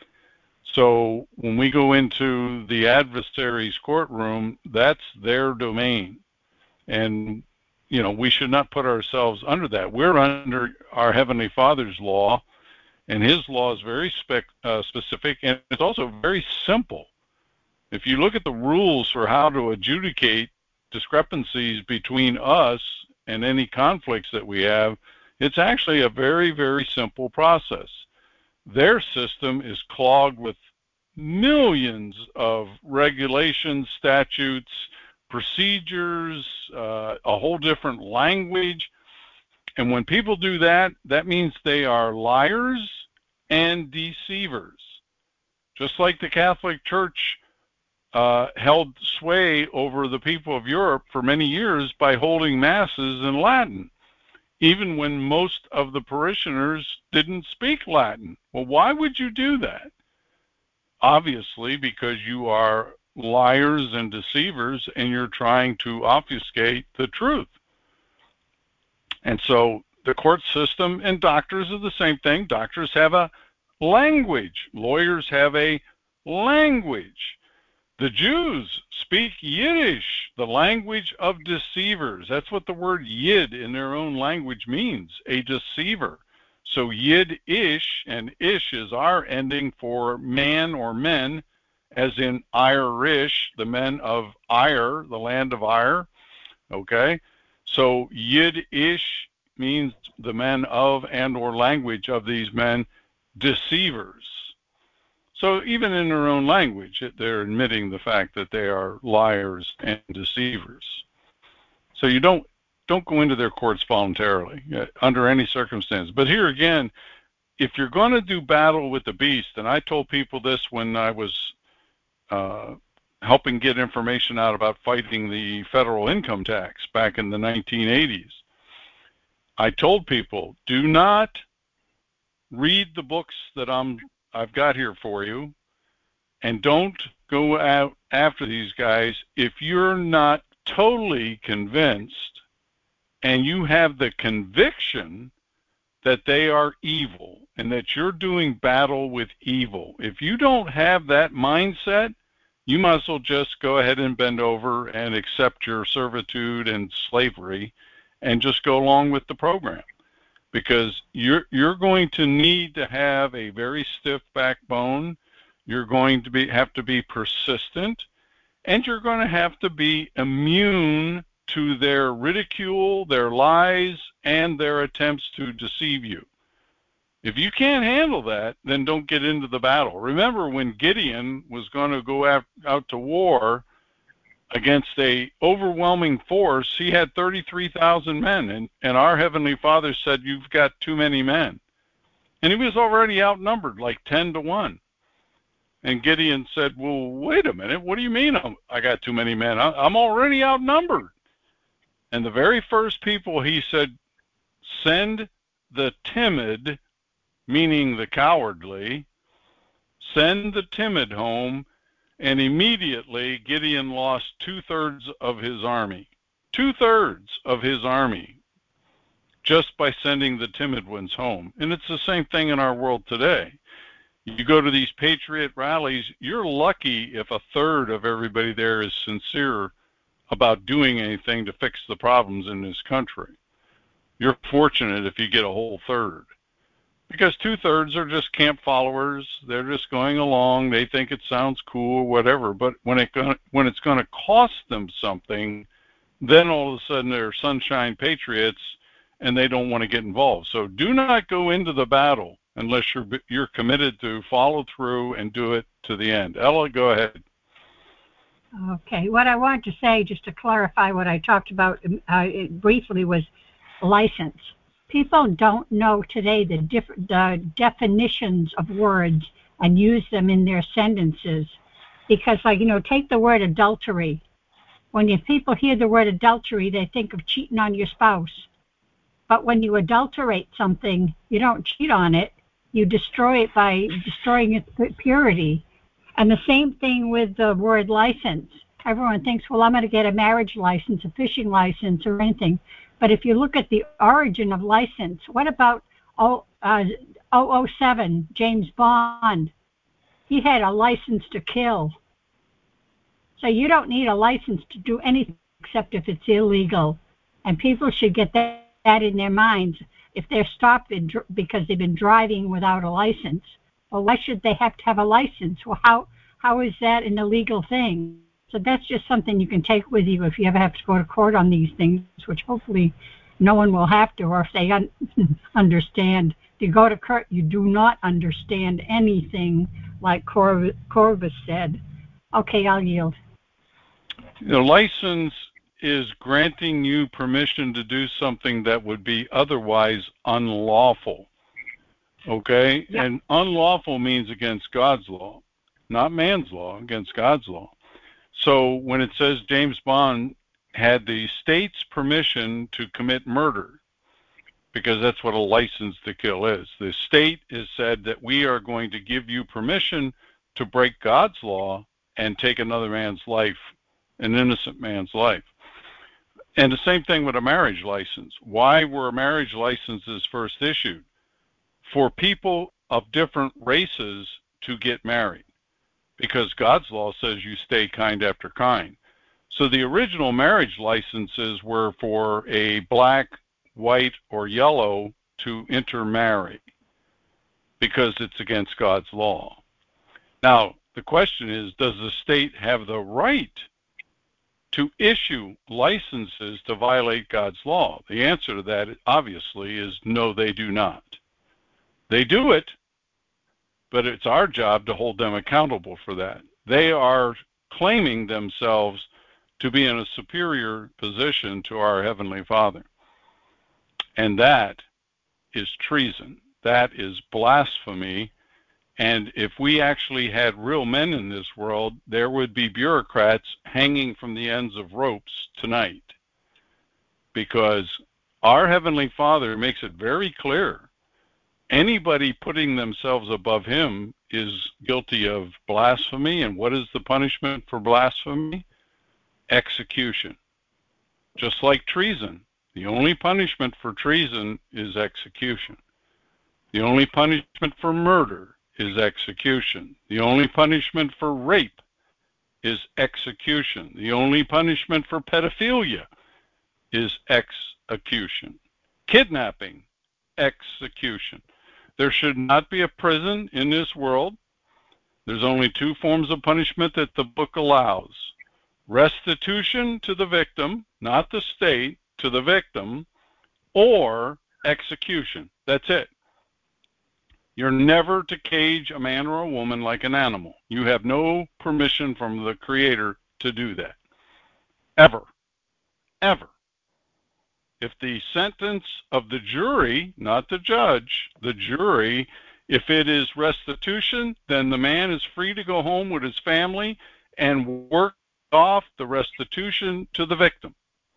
So when we go into the adversary's courtroom, that's their domain. And, you know, we should not put ourselves under that. We're under our Heavenly Father's law, and His law is very spec, uh, specific, and it's also very simple. If you look at the rules for how to adjudicate discrepancies between us and any conflicts that we have, it's actually a very, very simple process. Their system is clogged with millions of regulations, statutes, procedures, uh, a whole different language. And when people do that, that means they are liars and deceivers. Just like the Catholic Church uh, held sway over the people of Europe for many years by holding masses in Latin, even when most of the parishioners didn't speak Latin. Well, why would you do that? Obviously, because you are liars and deceivers, and you're trying to obfuscate the truth. And so the court system and doctors are the same thing. Doctors have a language. Lawyers have a language. The Jews speak Yiddish, the language of deceivers. That's what the word Yid in their own language means, a deceiver. So Yid-ish, and ish is our ending for man or men, as in Irish, the men of Ire, the land of Ire. Okay? So Yid-ish means the men of and or language of these men, deceivers. So even in their own language, they're admitting the fact that they are liars and deceivers. So you don't don't go into their courts voluntarily uh, under any circumstance. But here again, if you're going to do battle with the beast, and I told people this when I was uh, helping get information out about fighting the federal income tax back in the nineteen eighties. I told people, do not read the books that I'm, I've got here for you, and don't go out after these guys if you're not totally convinced and you have the conviction that they are evil and that you're doing battle with evil. If you don't have that mindset, you might as well just go ahead and bend over and accept your servitude and slavery and just go along with the program, because you're you're going to need to have a very stiff backbone. You're going to be have to be persistent, and you're going to have to be immune to their ridicule, their lies, and their attempts to deceive you. If you can't handle that, then don't get into the battle. Remember when Gideon was going to go out, out to war against a overwhelming force, he had thirty-three thousand men, and, and our Heavenly Father said, you've got too many men. And he was already outnumbered, like ten to one. And Gideon said, well, wait a minute, what do you mean I'm, I got too many men? I, I'm already outnumbered. And the very first people he said, send the timid, meaning the cowardly, send the timid home, and immediately Gideon lost two-thirds of his army. two-thirds of his army just by sending the timid ones home. And it's the same thing in our world today. You go to these patriot rallies, you're lucky if a third of everybody there is sincere about doing anything to fix the problems in this country. You're fortunate if you get a whole third, because two-thirds are just camp followers. They're just going along. They think it sounds cool, whatever. But when it when it's going to cost them something, then all of a sudden they're sunshine patriots, and they don't want to get involved. So do not go into the battle unless you're you're committed to follow through and do it to the end. Ella, go ahead. Okay. What I wanted to say, just to clarify what I talked about uh, briefly, was license. People don't know today the, diff- the definitions of words and use them in their sentences. Because, like, you know, take the word adultery. When you, people hear the word adultery, they think of cheating on your spouse. But when you adulterate something, you don't cheat on it. You destroy it by destroying its purity. And the same thing with the word license. Everyone thinks, well, I'm going to get a marriage license, a fishing license, or anything. But if you look at the origin of license, what about oh, uh, double oh seven, James Bond? He had a license to kill. So you don't need a license to do anything except if it's illegal. And people should get that, that in their minds. If they're stopped in, because they've been driving without a license, well, why should they have to have a license? Well, how how is that an illegal thing? So that's just something you can take with you if you ever have to go to court on these things, which hopefully no one will have to, or if they un- understand. If you go to court, you do not understand anything, like Cor- Corvus said. Okay, I'll yield. The license is granting you permission to do something that would be otherwise unlawful. Okay? Yep. And unlawful means against God's law, not man's law, against God's law. So when it says James Bond had the state's permission to commit murder, because that's what a license to kill is, the state has said that we are going to give you permission to break God's law and take another man's life, an innocent man's life. And the same thing with a marriage license. Why were marriage licenses first issued? For people of different races to get married, because God's law says you stay kind after kind. So the original marriage licenses were for a black, white, or yellow to intermarry, because it's against God's law. Now, the question is, does the state have the right to issue licenses to violate God's law? The answer to that, obviously, is no, they do not. They do it, but it's our job to hold them accountable for that. They are claiming themselves to be in a superior position to our Heavenly Father. And that is treason. That is blasphemy. And if we actually had real men in this world, there would be bureaucrats hanging from the ends of ropes tonight. Because our Heavenly Father makes it very clear, anybody putting themselves above Him is guilty of blasphemy. And what is the punishment for blasphemy? Execution. Just like treason. The only punishment for treason is execution. The only punishment for murder is execution. The only punishment for rape is execution. The only punishment for pedophilia is execution. Kidnapping, execution. There should not be a prison in this world. There's only two forms of punishment that the book allows. Restitution to the victim, not the state, to the victim, or execution. That's it. You're never to cage a man or a woman like an animal. You have no permission from the Creator to do that. Ever. Ever. If the sentence of the jury, not the judge, the jury, if it is restitution, then the man is free to go home with his family and work off the restitution to the victim.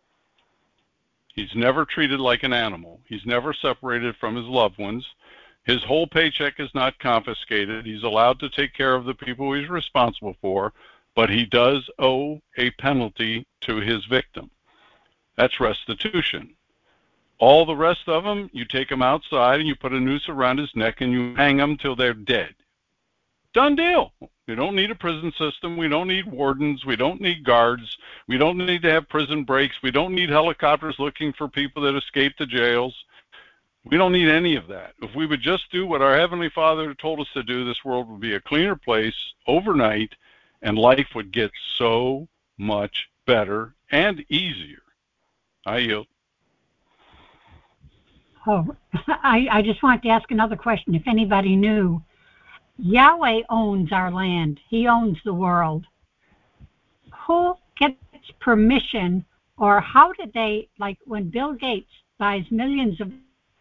He's never treated like an animal. He's never separated from his loved ones. His whole paycheck is not confiscated. He's allowed to take care of the people he's responsible for, but he does owe a penalty to his victim. That's restitution. All the rest of them, you take them outside and you put a noose around his neck and you hang them till they're dead. Done deal. We don't need a prison system. We don't need wardens. We don't need guards. We don't need to have prison breaks. We don't need helicopters looking for people that escaped the jails. We don't need any of that. If we would just do what our Heavenly Father told us to do, this world would be a cleaner place overnight, and life would get so much better and easier. I yield. Oh, I, I just want to ask another question. If anybody knew, Yahweh owns our land. He owns the world. Who gets permission, or how did they, like when Bill Gates buys millions of,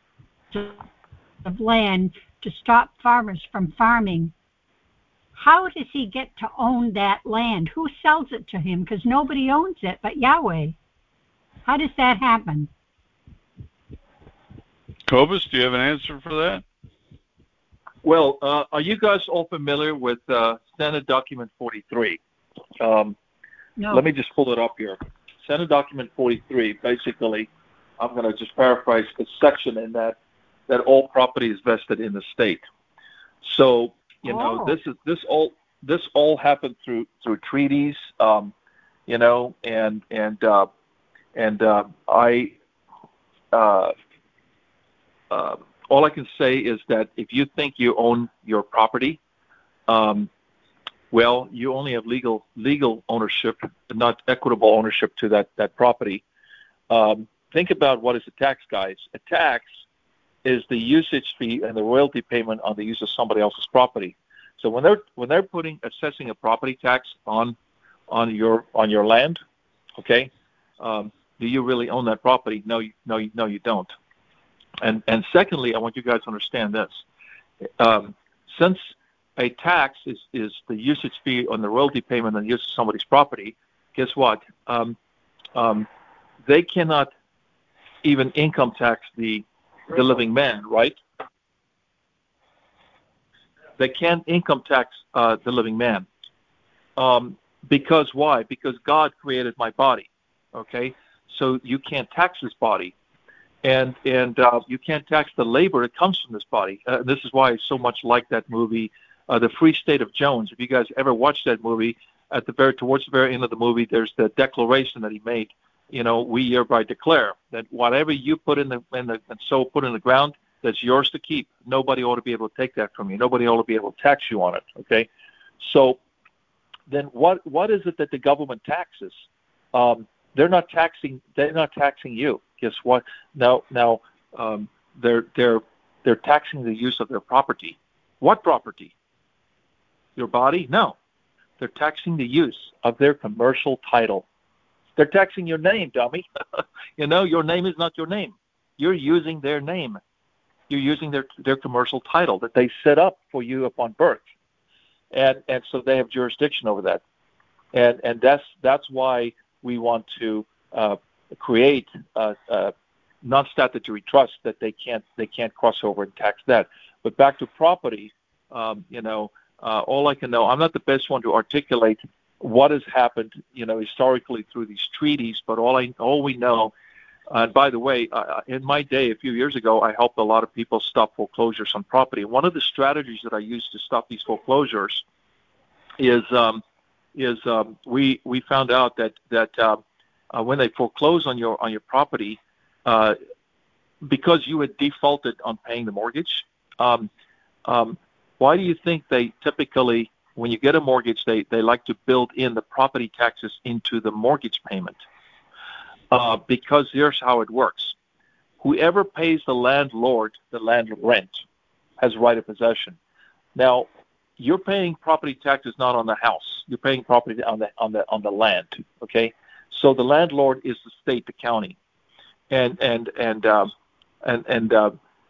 of land to stop farmers from farming, how does he get to own that land? Who sells it to him? Because nobody owns it but Yahweh. How does that happen? Cobus, do you have an answer for that? Well, uh, are you guys all familiar with uh, Senate Document forty-three? Um, No. Let me just pull it up here. Senate Document forty-three, basically, I'm going to just paraphrase the section in that, that all property is vested in the state. So, you know, Oh. this is this all this all happened through through treaties, um, you know, and and uh, and uh, I. Uh, Uh, all I can say is that if you think you own your property, um, well, you only have legal legal ownership, not equitable ownership to that that property. Um, think about what is a tax, guys. A tax is the usage fee and the royalty payment on the use of somebody else's property. So when they're when they're putting assessing a property tax on on your on your land, okay, um, do you really own that property? No, you, no, you, no, you don't. And and secondly, I want you guys to understand this. Um, since a tax is, is the usage fee on the royalty payment on the use of somebody's property, guess what? Um, um, they cannot even income tax the the living man, right? They can't income tax uh, the living man. Um, because why? Because God created my body, okay? So you can't tax this body. And and uh, you can't tax the labor that comes from this body. Uh, this is why I so much like that movie, uh, The Free State of Jones. If you guys ever watched that movie, at the very towards the very end of the movie, there's the declaration that he made. You know, we hereby declare that whatever you put in the in the and so put in the ground, that's yours to keep. Nobody ought to be able to take that from you. Nobody ought to be able to tax you on it. Okay, so then what what is it that the government taxes? Um, they're not taxing. They're not taxing you. Guess what? Now, now um, they're they're they're taxing the use of their property. What property? Your body? No, they're taxing the use of their commercial title. They're taxing your name, dummy. You know, your name is not your name. You're using their name. You're using their their commercial title that they set up for you upon birth, and and so they have jurisdiction over that, and and that's that's why we want to. Uh, create uh, uh, non-statutory trust that they can't they can't cross over and tax that. But back to property, um, you know, uh, all I can know, I'm not the best one to articulate what has happened, you know, historically through these treaties. But all I all we know, uh, and by the way, uh, in my day a few years ago, I helped a lot of people stop foreclosures on property. One of the strategies that I used to stop these foreclosures is um, is um, we we found out that that uh, Uh, when they foreclose on your on your property, uh, because you had defaulted on paying the mortgage, um, um, why do you think they typically, when you get a mortgage, they, they like to build in the property taxes into the mortgage payment? Uh, because here's how it works. Whoever pays the landlord the land rent has right of possession. Now, you're paying property taxes not on the house. You're paying property on the on the on the land, okay? So the landlord is the state, the county, and and and uh, and and uh,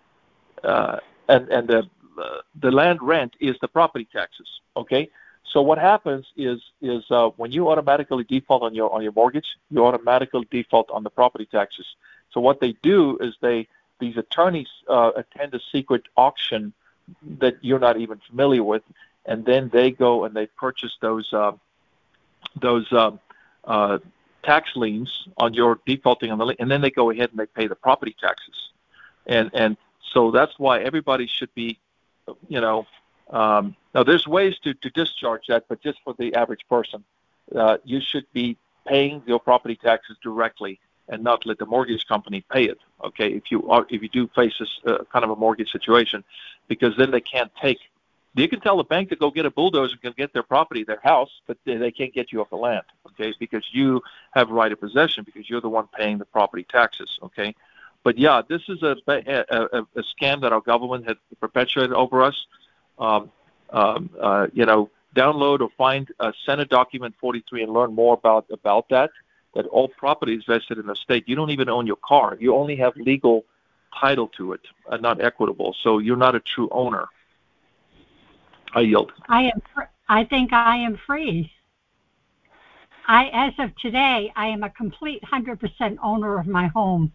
uh, and and the uh, the land rent is the property taxes. Okay, so what happens is is uh, when you automatically default on your on your mortgage, you automatically default on the property taxes. So what they do is they these attorneys uh, attend a secret auction that you're not even familiar with, and then they go and they purchase those uh, those. Uh, uh, tax liens on your defaulting on the lien, and then they go ahead and they pay the property taxes. And and so that's why everybody should be, you know, um, now there's ways to, to discharge that, but just for the average person, uh, you should be paying your property taxes directly and not let the mortgage company pay it. Okay, if you are if you do face this uh, kind of a mortgage situation, because then they can't take. You can tell the bank to go get a bulldozer and get their property, their house, but they, they can't get you off the land. Okay, because you have right of possession because you're the one paying the property taxes. Okay. But yeah, this is a, a, a, a scam that our government has perpetuated over us. Um, um, uh, you know, download or find uh, Senate Document forty-three and learn more about about that. That all property is vested in the state. You don't even own your car. You only have legal title to it, uh, not equitable. So you're not a true owner. I yield. I am. Fr- I think I am free. I, as of today, I am a complete one hundred percent owner of my home.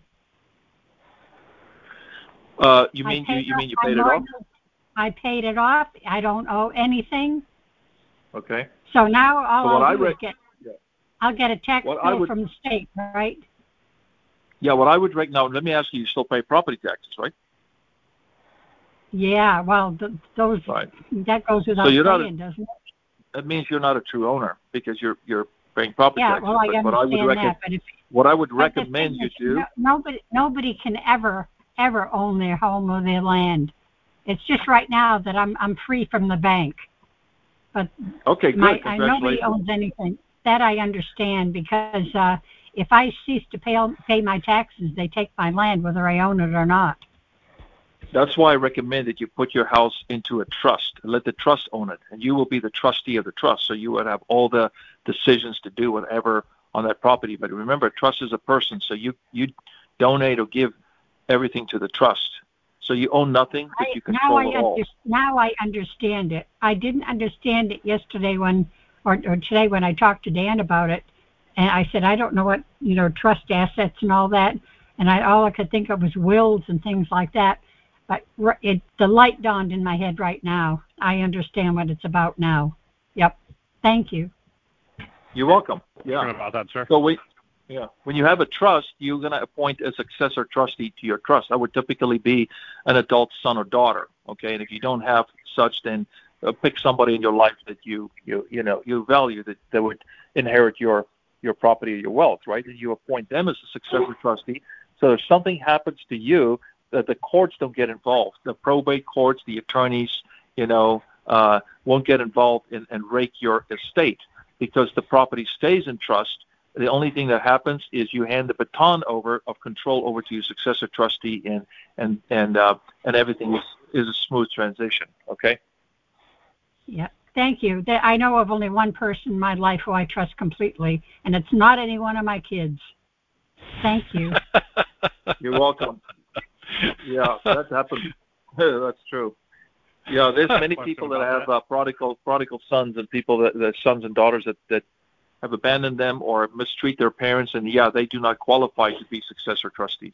Uh, you mean you, you mean you paid it off? I paid it off. I don't owe anything. Okay. So now all so I'll do re- is get, yeah. I'll get a tax what bill would, from the state, right? Yeah, what I would rec- now let me ask you: you still pay property taxes, right? Yeah. Well, th- those right. that goes without so you're saying, not a, doesn't it? That means you're not a true owner because you're you're paying property yeah, taxes. well, I but understand what I would rec- that, but if what I would but recommend you is, do. No, nobody nobody can ever ever own their home or their land. It's just right now that I'm I'm free from the bank. But okay, good. My, I, nobody owns anything. That I understand because uh, if I cease to pay pay my taxes, they take my land whether I own it or not. That's why I recommend that you put your house into a trust and let the trust own it, and you will be the trustee of the trust. So you would have all the decisions to do whatever on that property. But remember, a trust is a person, so you you donate or give everything to the trust. So you own nothing, but you control I, now it I all. Under, now I understand it. I didn't understand it yesterday when, or, or today when I talked to Dan about it, and I said I don't know what you know trust assets and all that, and I all I could think of was wills and things like that. But it, the light dawned in my head right now. I understand what it's about now. Yep. Thank you. You're welcome. Yeah. Sorry about that, sir. So we, yeah, when you have a trust, you're going to appoint a successor trustee to your trust. That would typically be an adult son or daughter. Okay, and if you don't have such, then uh, pick somebody in your life that you you you know you value that that would inherit your your property or your wealth, right? And you appoint them as a successor trustee. So if something happens to you, that the courts don't get involved. The probate courts, the attorneys, you know, uh, won't get involved in, and rake your estate because the property stays in trust. The only thing that happens is you hand the baton over of control over to your successor trustee, and and and uh, and everything is, is a smooth transition. Okay. Yeah. Thank you. I know of only one person in my life who I trust completely, and it's not any one of my kids. Thank you. You're welcome. Yeah, that happens. That's true. Yeah, there's many people that have uh, prodigal prodigal sons and people that the sons and daughters that, that have abandoned them or mistreat their parents, and yeah, they do not qualify to be successor trustees.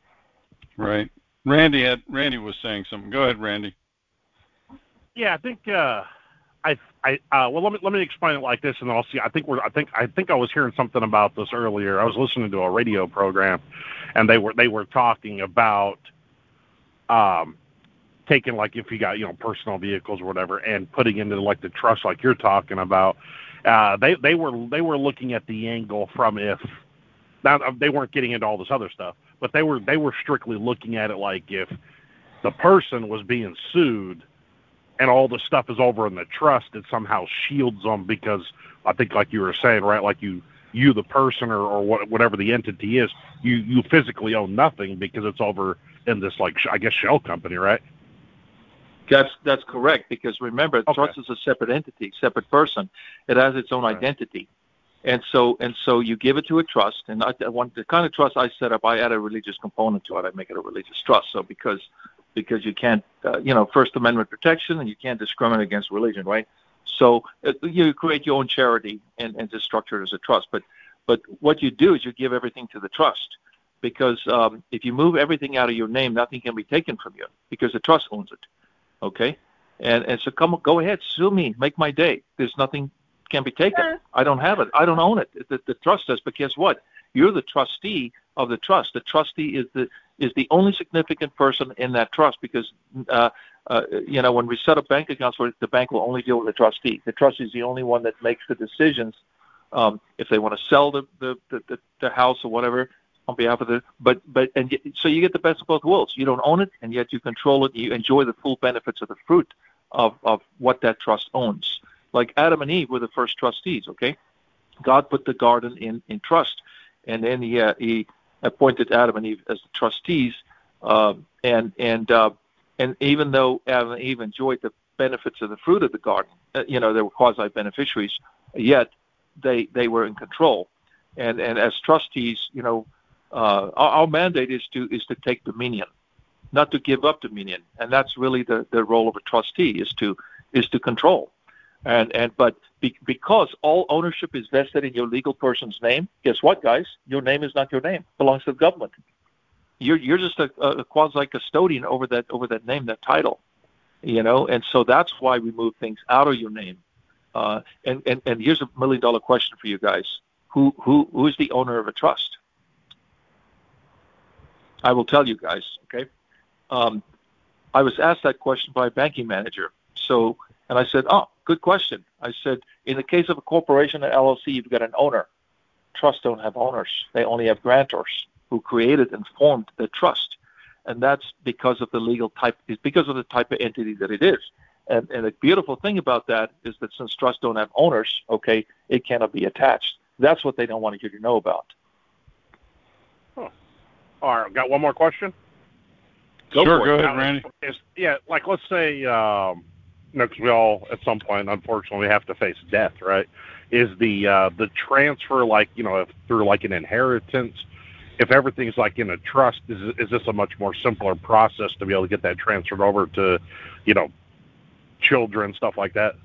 Right. Randy had Randy was saying something. Go ahead, Randy. Yeah, I think uh, I I uh, well let me let me explain it like this, and then I'll see. I think we're I think I think I was hearing something about this earlier. I was listening to a radio program, and they were they were talking about um, taking, like, if you got, you know, personal vehicles or whatever, and putting into like the trust, like you're talking about. Uh, they they were they were looking at the angle from if now they weren't getting into all this other stuff, but they were they were strictly looking at it like if the person was being sued and all the stuff is over in the trust, it somehow shields them because I think, like you were saying, right, like you you the person or, or what, whatever the entity is, you you physically own nothing because it's over in this, like, I guess, shell company, right? That's that's correct, because remember, Okay. trust is a separate entity, separate person. It has its own Right. identity, and so and so you give it to a trust. And I, I want the kind of trust I set up. I add a religious component to it. I make it a religious trust. So because because you can't, uh, you know, First Amendment protection, and you can't discriminate against religion, right? So uh, you create your own charity and and just structure it as a trust. But but what you do is you give everything to the trust, because um, if you move everything out of your name, nothing can be taken from you because the trust owns it. Okay, and and so come go ahead, sue me, make my day. There's nothing can't be taken. I don't have it. I don't own it. The, the trust does. But guess what? You're the trustee of the trust. The trustee is the is the only significant person in that trust because, uh, uh, you know, when we set up bank accounts for it, the bank will only deal with the trustee. The trustee is the only one that makes the decisions um, if they want to sell the, the, the, the house or whatever on behalf of the, but, but, and y- so you get the best of both worlds. You don't own it, and yet you control it. You enjoy the full benefits of the fruit of, of what that trust owns. Like Adam and Eve were the first trustees, okay? God put the garden in, in trust, and then he, uh, he appointed Adam and Eve as the trustees, uh, and, and, uh, and even though Adam and Eve enjoyed the benefits of the fruit of the garden, uh, you know, they were quasi-beneficiaries, yet they, they were in control. And, and as trustees, you know, Uh, our, our mandate is to is to take dominion, not to give up dominion, and that's really the, the role of a trustee is to is to control, and and but be, because all ownership is vested in your legal person's name. Guess what, guys? Your name is not your name; it belongs to the government. You're you're just a, a quasi custodian over that over that name, that title, you know. And so that's why we move things out of your name. Uh, and and and here's a million dollar question for you guys: Who who who is the owner of a trust? I will tell you guys, okay? Um, I was asked that question by a banking manager. So, and I said, oh, good question. I said, in the case of a corporation, an L L C, you've got an owner. Trusts don't have owners. They only have grantors who created and formed the trust. And that's because of the legal type, it's because of the type of entity that it is. And, and the beautiful thing about that is that since trusts don't have owners, okay, it cannot be attached. That's what they don't want you to know about. All right, got one more question? Go sure, go it. ahead, now, Randy. Is, yeah, like let's say, um, you know, because we all at some point, unfortunately, have to face death, right? Is the uh, the transfer like, you know, if through like an inheritance? If everything's like in a trust, is is this a much more simpler process to be able to get that transferred over to, you know, children, stuff like that?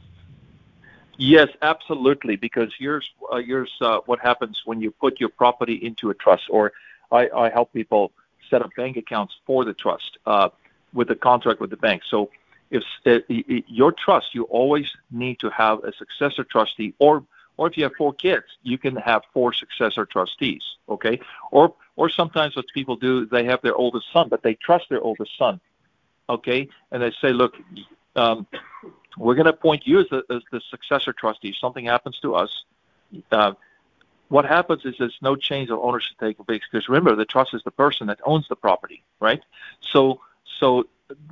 Yes, absolutely. Because here's uh, here's uh, what happens when you put your property into a trust, or I, I help people set up bank accounts for the trust uh, with a contract with the bank. So if uh, your trust, you always need to have a successor trustee, or or if you have four kids, you can have four successor trustees, okay? Or or sometimes what people do, they have their oldest son, but they trust their oldest son, okay? And they say, look, um, we're going to appoint you as the, as the successor trustee. If something happens to us, uh, what happens is there's no change of ownership taking place, because remember, the trust is the person that owns the property, right? So, so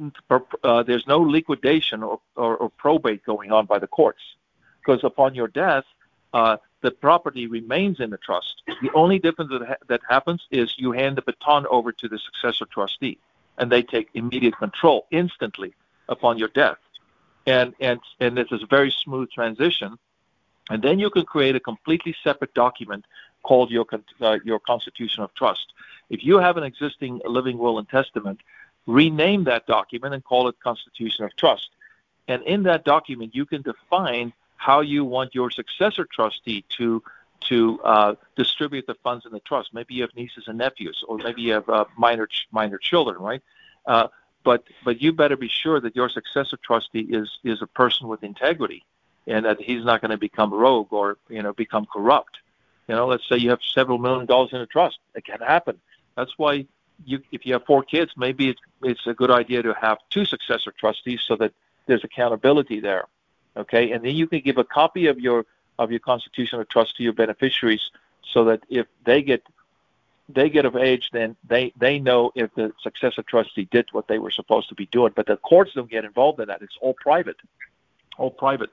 uh, there's no liquidation or, or, or probate going on by the courts, because upon your death, uh, the property remains in the trust. The only difference that, ha- that happens is you hand the baton over to the successor trustee, and they take immediate control instantly upon your death. And and and this is a very smooth transition. And then you can create a completely separate document called your uh, your Constitution of Trust. If you have an existing living will and testament, rename that document and call it Constitution of Trust. And in that document, you can define how you want your successor trustee to to uh, distribute the funds in the trust. Maybe you have nieces and nephews, or maybe you have uh, minor ch- minor children, right? Uh, but but you better be sure that your successor trustee is is a person with integrity, and that he's not going to become rogue or, you know, become corrupt. You know, let's say you have several million dollars in a trust. It can happen. That's why you, if you have four kids, maybe it's, it's a good idea to have two successor trustees so that there's accountability there. Okay, and then you can give a copy of your of your Constitution of Trust to your beneficiaries, so that if they get they get of age, then they they know if the successor trustee did what they were supposed to be doing. But the courts don't get involved in that. It's all private, all private.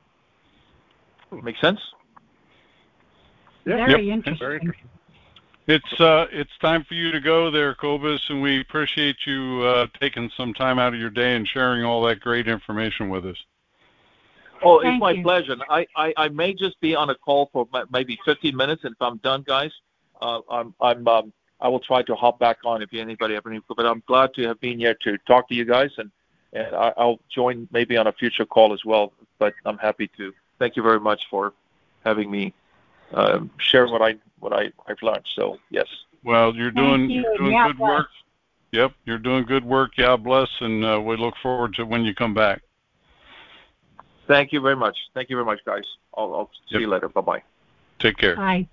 Make sense? Yeah. Very, yep. Interesting. Very interesting. It's uh, it's time for you to go there, Cobus, and we appreciate you uh, taking some time out of your day and sharing all that great information with us. Oh, Thank it's my you. pleasure. I, I, I may just be on a call for maybe fifteen minutes, and if I'm done, guys, uh, I'm I'm um, I will try to hop back on if anybody have any. But I'm glad to have been here to talk to you guys, and and I, I'll join maybe on a future call as well. But I'm happy to. Thank you very much for having me uh, share what I what I I've learned. So yes. Well, you're doing you. you're doing Yeah, good bless. work. Yep, you're doing good work. Yeah, bless, and uh, we look forward to when you come back. Thank you very much. Thank you very much, guys. I'll, I'll see Yep. you later. Bye-bye. Take care. Bye.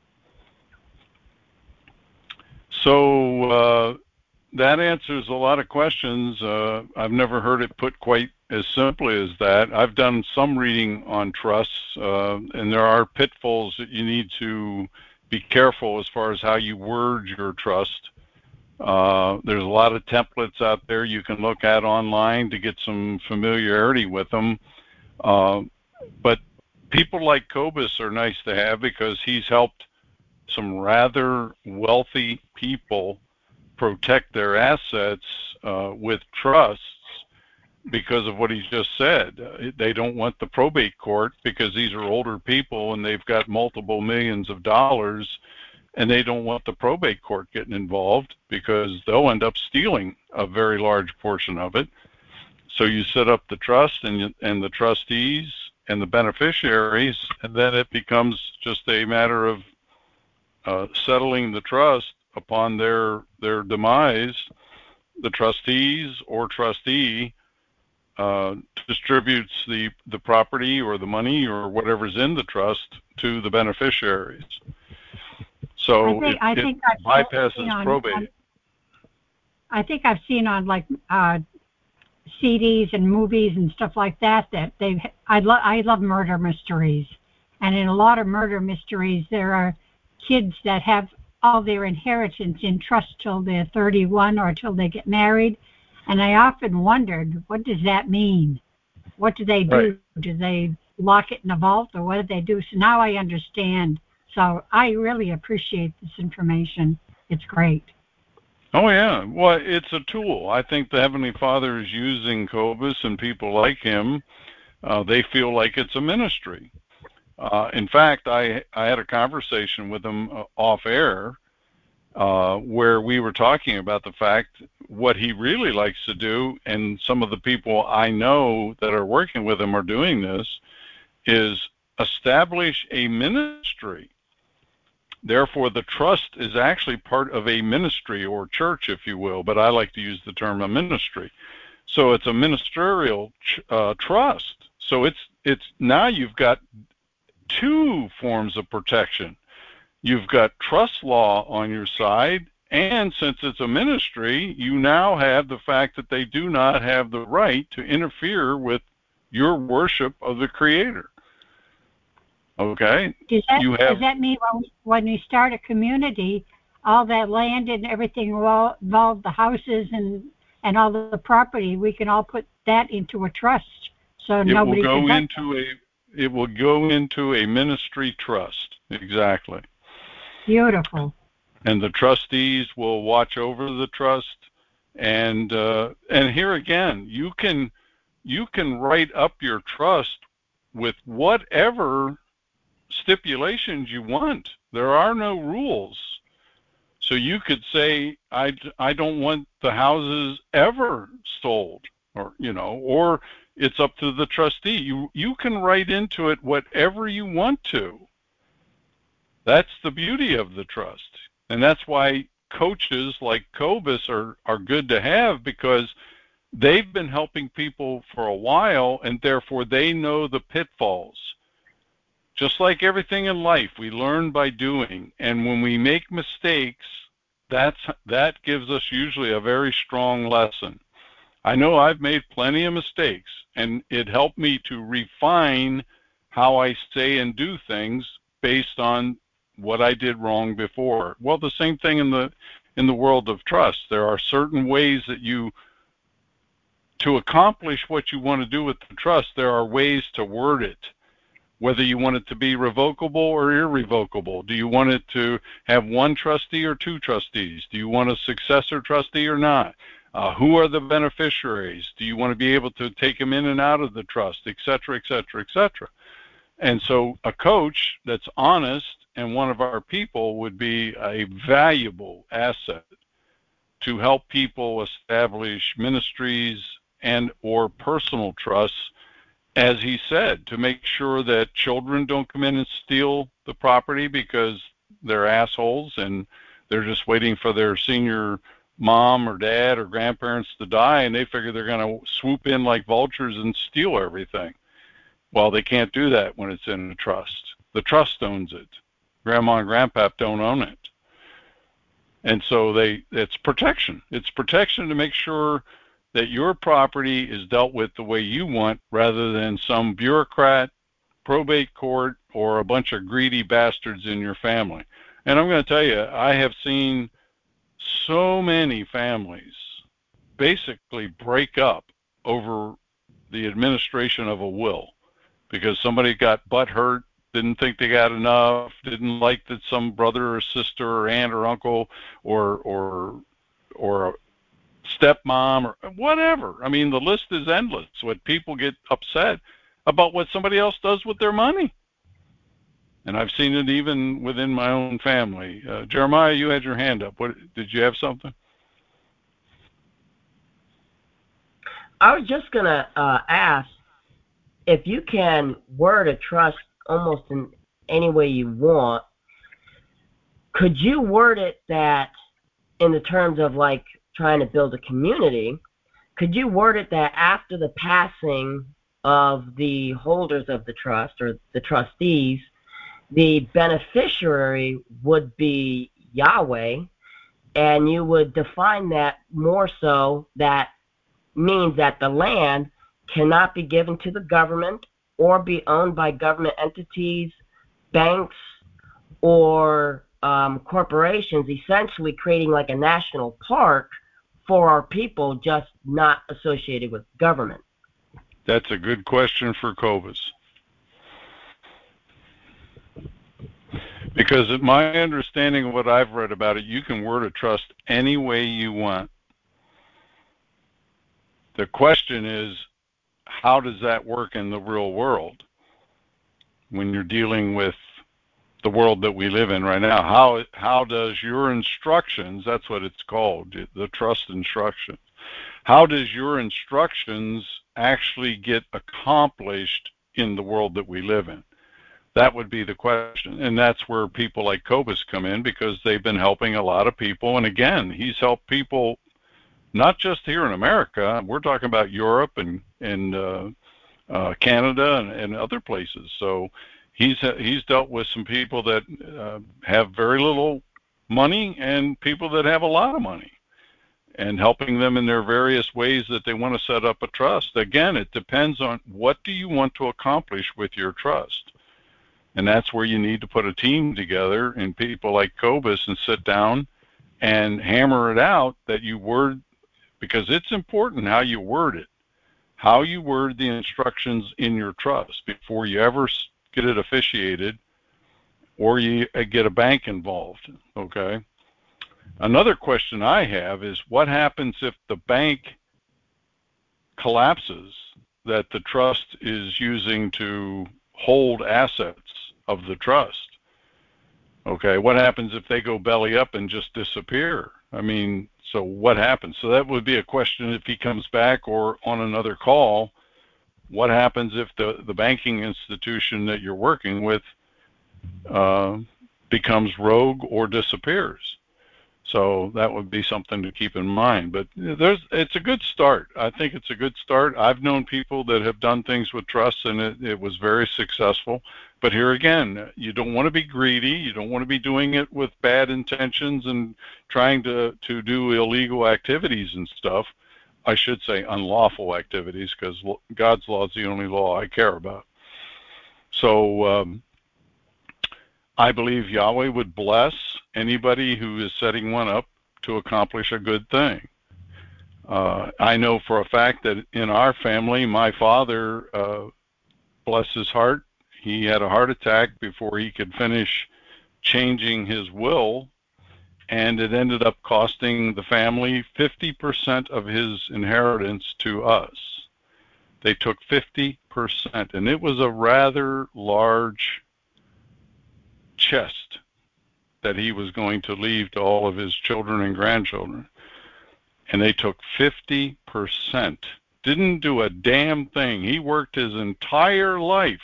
So uh, that answers a lot of questions. Uh, I've never heard it put quite as simply as that. I've done some reading on trusts, uh, and there are pitfalls that you need to be careful as far as how you word your trust. Uh, there's a lot of templates out there you can look at online to get some familiarity with them. Uh, but people like Cobus are nice to have because he's helped some rather wealthy people protect their assets uh, with trusts because of what he's just said. Uh, they don't want the probate court because these are older people and they've got multiple millions of dollars, and they don't want the probate court getting involved because they'll end up stealing a very large portion of it. So you set up the trust and, you, and the trustees and the beneficiaries, and then it becomes just a matter of uh, settling the trust upon their their demise. The trustees or trustee uh, distributes the, the property or the money or whatever's in the trust to the beneficiaries. So I think it, I it think I've bypasses seen on, probate. on, I think I've seen on like uh, C Ds and movies and stuff like that that they. I love I love murder mysteries, and in a lot of murder mysteries there are kids that have all their inheritance in trust till they're thirty-one or till they get married, and I often wondered, what does that mean? What do they do? Right. Do they lock it in a vault, or what do they do? So now I understand. So I really appreciate this information. It's great. Oh yeah, well, it's a tool. I think the Heavenly Father is using Cobus and people like him. Uh, they feel like it's a ministry. Uh, in fact, I I had a conversation with him uh, off air uh, where we were talking about the fact what he really likes to do, and some of the people I know that are working with him are doing this, is establish a ministry. Therefore, the trust is actually part of a ministry or church, if you will, but I like to use the term a ministry. So it's a ministerial uh, trust. So it's it's now you've got two forms of protection. You've got trust law on your side, and since it's a ministry, you now have the fact that they do not have the right to interfere with your worship of the Creator. Okay? Does that, you have, does that mean when we, when we start a community, all that land and everything will involve the houses and, and all the property, we can all put that into a trust so it nobody will go can touch into a it will go into a ministry trust. Exactly. it. Beautiful. And the trustees will watch over the trust. And uh, and here again, you can you can write up your trust with whatever stipulations you want. There are no rules. So you could say, I, I don't want the houses ever sold, or, you know, or it's up to the trustee. You, you can write into it whatever you want to. That's the beauty of the trust. And that's why coaches like Cobus are, are good to have, because they've been helping people for a while, and therefore they know the pitfalls. Just like everything in life, we learn by doing. And when we make mistakes, that's, that gives us usually a very strong lesson. I know I've made plenty of mistakes, and it helped me to refine how I say and do things based on what I did wrong before. Well, the same thing in the in the world of trust. There are certain ways that you, to accomplish what you want to do with the trust, there are ways to word it. Whether you want it to be revocable or irrevocable. Do you want it to have one trustee or two trustees? Do you want a successor trustee or not? Uh, who are the beneficiaries? Do you want to be able to take them in and out of the trust, et cetera, et cetera, et cetera? And so a coach that's honest and one of our people would be a valuable asset to help people establish ministries and or personal trusts, as he said, to make sure that children don't come in and steal the property because they're assholes and they're just waiting for their senior mom or dad or grandparents to die, and they figure they're going to swoop in like vultures and steal everything. Well, they can't do that when it's in a trust. The trust owns it. Grandma and Grandpa don't own it. And so they it's protection. It's protection to make sure that your property is dealt with the way you want rather than some bureaucrat, probate court, or a bunch of greedy bastards in your family. And I'm going to tell you, I have seen so many families basically break up over the administration of a will because somebody got butt hurt, didn't think they got enough, didn't like that some brother or sister or aunt or uncle or or or stepmom or whatever. I mean, the list is endless. When people get upset about what somebody else does with their money. And I've seen it even within my own family. Uh, Jeremiah, you had your hand up. What did you have something? I was just going to uh, ask if you can word a trust almost in any way you want. Could you word it that in the terms of like trying to build a community, could you word it that after the passing of the holders of the trust or the trustees, the beneficiary would be Yahweh, and you would define that more so that means that the land cannot be given to the government or be owned by government entities, banks, or um, corporations, essentially creating like a national park for our people, just not associated with government? That's a good question for Cobus. Because my understanding of what I've read about it, you can word a trust any way you want. The question is, how does that work in the real world when you're dealing with the world that we live in right now? How how does your instructions, that's what it's called, the trust instructions, how does your instructions actually get accomplished in the world that we live in? That would be the question. And that's where people like Cobus come in, because they've been helping a lot of people. And again, he's helped people not just here in America. We're talking about Europe and, and uh, uh, Canada and, and other places. So he's he's dealt with some people that uh, have very little money and people that have a lot of money, and helping them in their various ways that they want to set up a trust. Again, it depends on what do you want to accomplish with your trust. And that's where you need to put a team together and people like Cobus and sit down and hammer it out that you word, because it's important how you word it, how you word the instructions in your trust before you ever get it officiated or you get a bank involved, okay? Another question I have is, what happens if the bank collapses that the trust is using to hold assets of the trust? Okay, what happens if they go belly up and just disappear? I mean, so what happens? So that would be a question if he comes back or on another call. What happens if the, the banking institution that you're working with uh, becomes rogue or disappears? So that would be something to keep in mind. But there's, it's a good start. I think it's a good start. I've known people that have done things with trusts, and it, it was very successful. But here again, you don't want to be greedy. You don't want to be doing it with bad intentions and trying to, to do illegal activities and stuff. I should say unlawful activities, because God's law is the only law I care about. So um, I believe Yahweh would bless anybody who is setting one up to accomplish a good thing. Uh, I know for a fact that in our family, my father, uh, bless his heart, he had a heart attack before he could finish changing his will, and it ended up costing the family fifty percent of his inheritance to us. They took fifty percent, and it was a rather large chest that he was going to leave to all of his children and grandchildren. And they took fifty percent. Didn't do a damn thing. He worked his entire life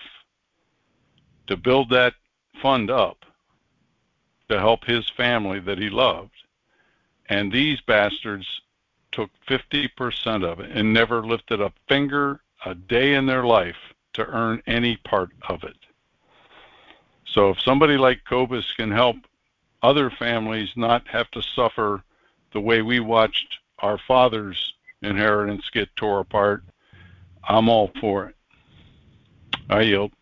to build that fund up to help his family that he loved. And these bastards took fifty percent of it and never lifted a finger a day in their life to earn any part of it. So if somebody like Cobus can help other families not have to suffer the way we watched our father's inheritance get tore apart, I'm all for it. I yield.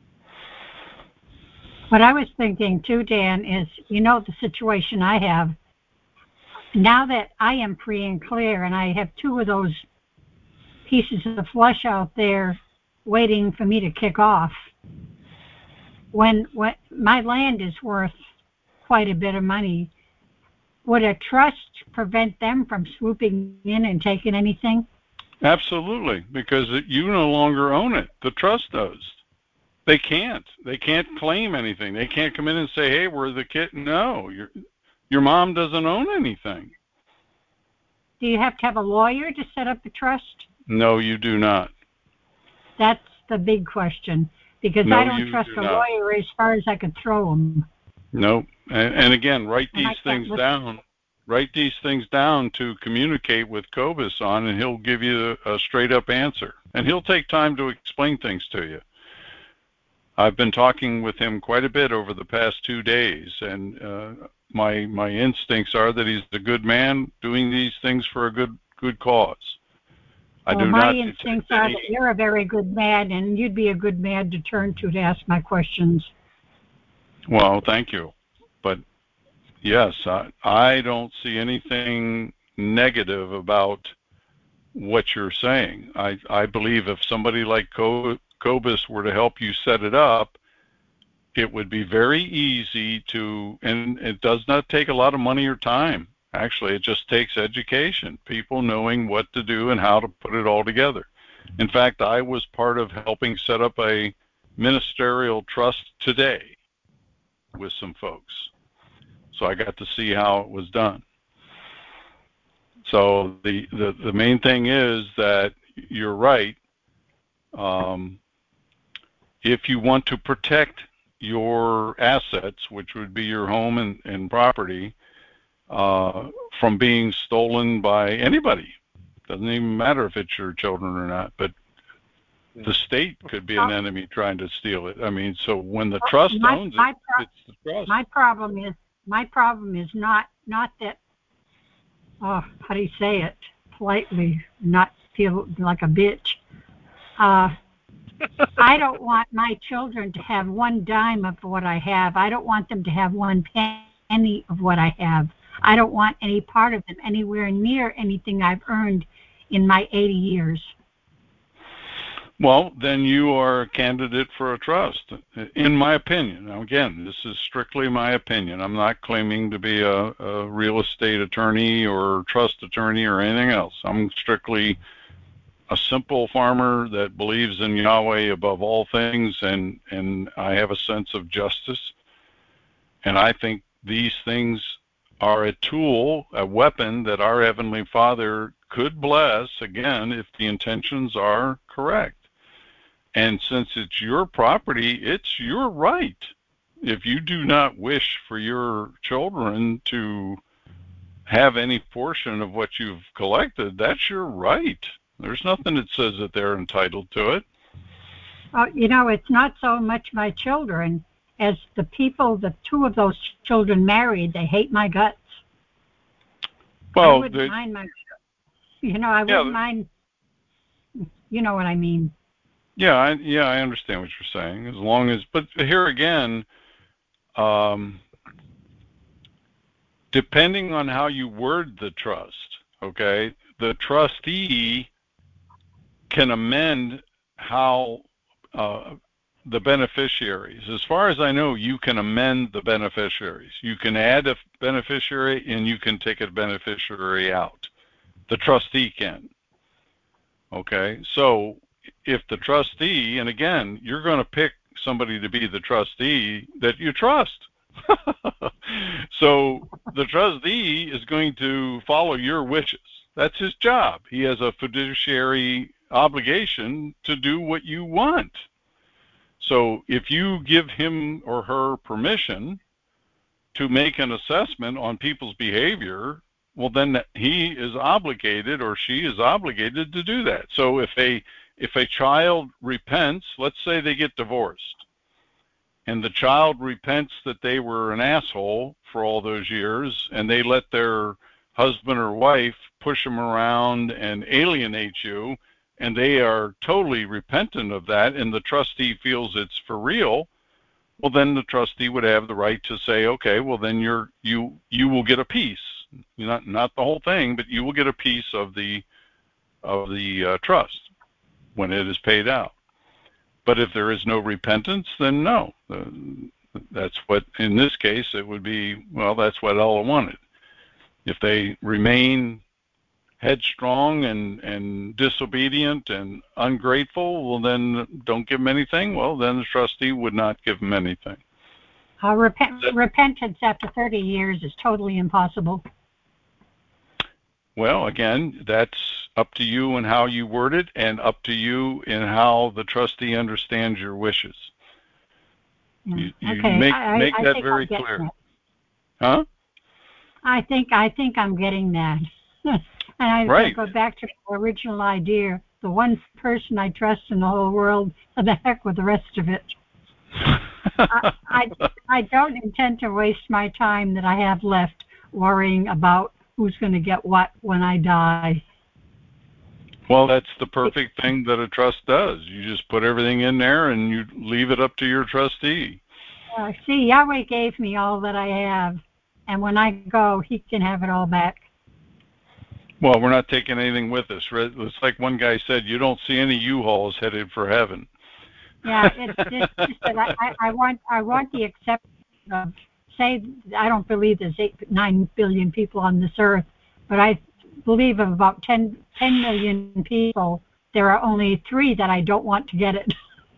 What I was thinking too, Dan, is, you know, the situation I have, now that I am free and clear and I have two of those pieces of flesh out there waiting for me to kick off, when, when my land is worth quite a bit of money, would a trust prevent them from swooping in and taking anything? Absolutely, because you no longer own it. The trust does. They can't. They can't claim anything. They can't come in and say, hey, we're the kid. No, your your mom doesn't own anything. Do you have to have a lawyer to set up a trust? No, you do not. That's the big question, because no, I don't trust do a not. lawyer as far as I could throw them. No, and, and again, write And these things down. Write these things down to communicate with Cobus on, and he'll give you a, a straight-up answer. And he'll take time to explain things to you. I've been talking with him quite a bit over the past two days, and uh, my my instincts are that he's a good man doing these things for a good good cause. I well, do my not instincts any... are that you're a very good man, and you'd be a good man to turn to to ask my questions. Well, thank you. But yes, I, I don't see anything negative about what you're saying. I, I believe if somebody like Co Cobus were to help you set it up, it would be very easy to, and it does not take a lot of money or time. Actually, it just takes education, people knowing what to do and how to put it all together. In fact, I was part of helping set up a ministerial trust today with some folks. So I got to see how it was done. So the, the, the main thing is that you're right. Um, if you want to protect your assets, which would be your home and, and property, uh, from being stolen by anybody, doesn't even matter if it's your children or not, but the state could be an enemy trying to steal it. I mean, so when the trust my, owns my it, pro- it's the trust. My problem is, my problem is not, not that, oh, how do you say it politely, not feel like a bitch. Uh, I don't want my children to have one dime of what I have. I don't want them to have one penny of what I have. I don't want any part of them anywhere near anything I've earned in my eighty years. Well, then you are a candidate for a trust, in my opinion. Now, again, this is strictly my opinion. I'm not claiming to be a, a real estate attorney or trust attorney or anything else. I'm strictly a simple farmer that believes in Yahweh above all things, and, and I have a sense of justice. And I think these things are a tool, a weapon that our Heavenly Father could bless, again, if the intentions are correct. And since it's your property, it's your right. If you do not wish for your children to have any portion of what you've collected, that's your right. There's nothing that says that they're entitled to it. Well, you know, it's not so much my children as the people that two of those children married. They hate my guts. Well, I wouldn't they, mind my, you know, I wouldn't yeah, mind, you know what I mean. Yeah, I, yeah, I understand what you're saying. As long as, but here again, um, depending on how you word the trust, okay, the trustee can amend how uh, the beneficiaries. As far as I know, you can amend the beneficiaries. You can add a beneficiary and you can take a beneficiary out. The trustee can. Okay, so if the trustee, and again, you're going to pick somebody to be the trustee that you trust. So the trustee is going to follow your wishes. That's his job. He has a fiduciary obligation to do what you want. So if you give him or her permission to make an assessment on people's behavior, well, then he is obligated or she is obligated to do that. So if a if a child repents, let's say they get divorced, and the child repents that they were an asshole for all those years, and they let their husband or wife push them around and alienate you, and they are totally repentant of that, and the trustee feels it's for real, well, then the trustee would have the right to say, okay, well, then you're you you will get a piece, not not the whole thing, but you will get a piece of the of the uh, trust when it is paid out. But if there is no repentance, then no. Uh, that's what, in this case, it would be, well, that's what Ella wanted. If they remain headstrong and, and disobedient and ungrateful, well, then don't give them anything. Well, then the trustee would not give them anything. Uh, repent, repentance after thirty years is totally impossible. Well, again, that's up to you and how you word it, and up to you in how the trustee understands your wishes. You, you okay. make, I, make I that think very I'm getting clear. that. Huh? I think I think I'm getting that. And I Right. go back to the original idea. The one person I trust in the whole world, and the heck with the rest of it. I, I, I don't intend to waste my time that I have left worrying about who's going to get what when I die. Well, that's the perfect thing that a trust does. You just put everything in there and you leave it up to your trustee. Uh, see, Yahweh gave me all that I have, and when I go, he can have it all back. Well, we're not taking anything with us. It's like one guy said, you don't see any U-Hauls headed for heaven. Yeah, it's, it's just that I, I want I want the acceptance of, say, I don't believe there's eight, nine billion people on this earth, but I believe of about ten, ten million people, there are only three that I don't want to get it.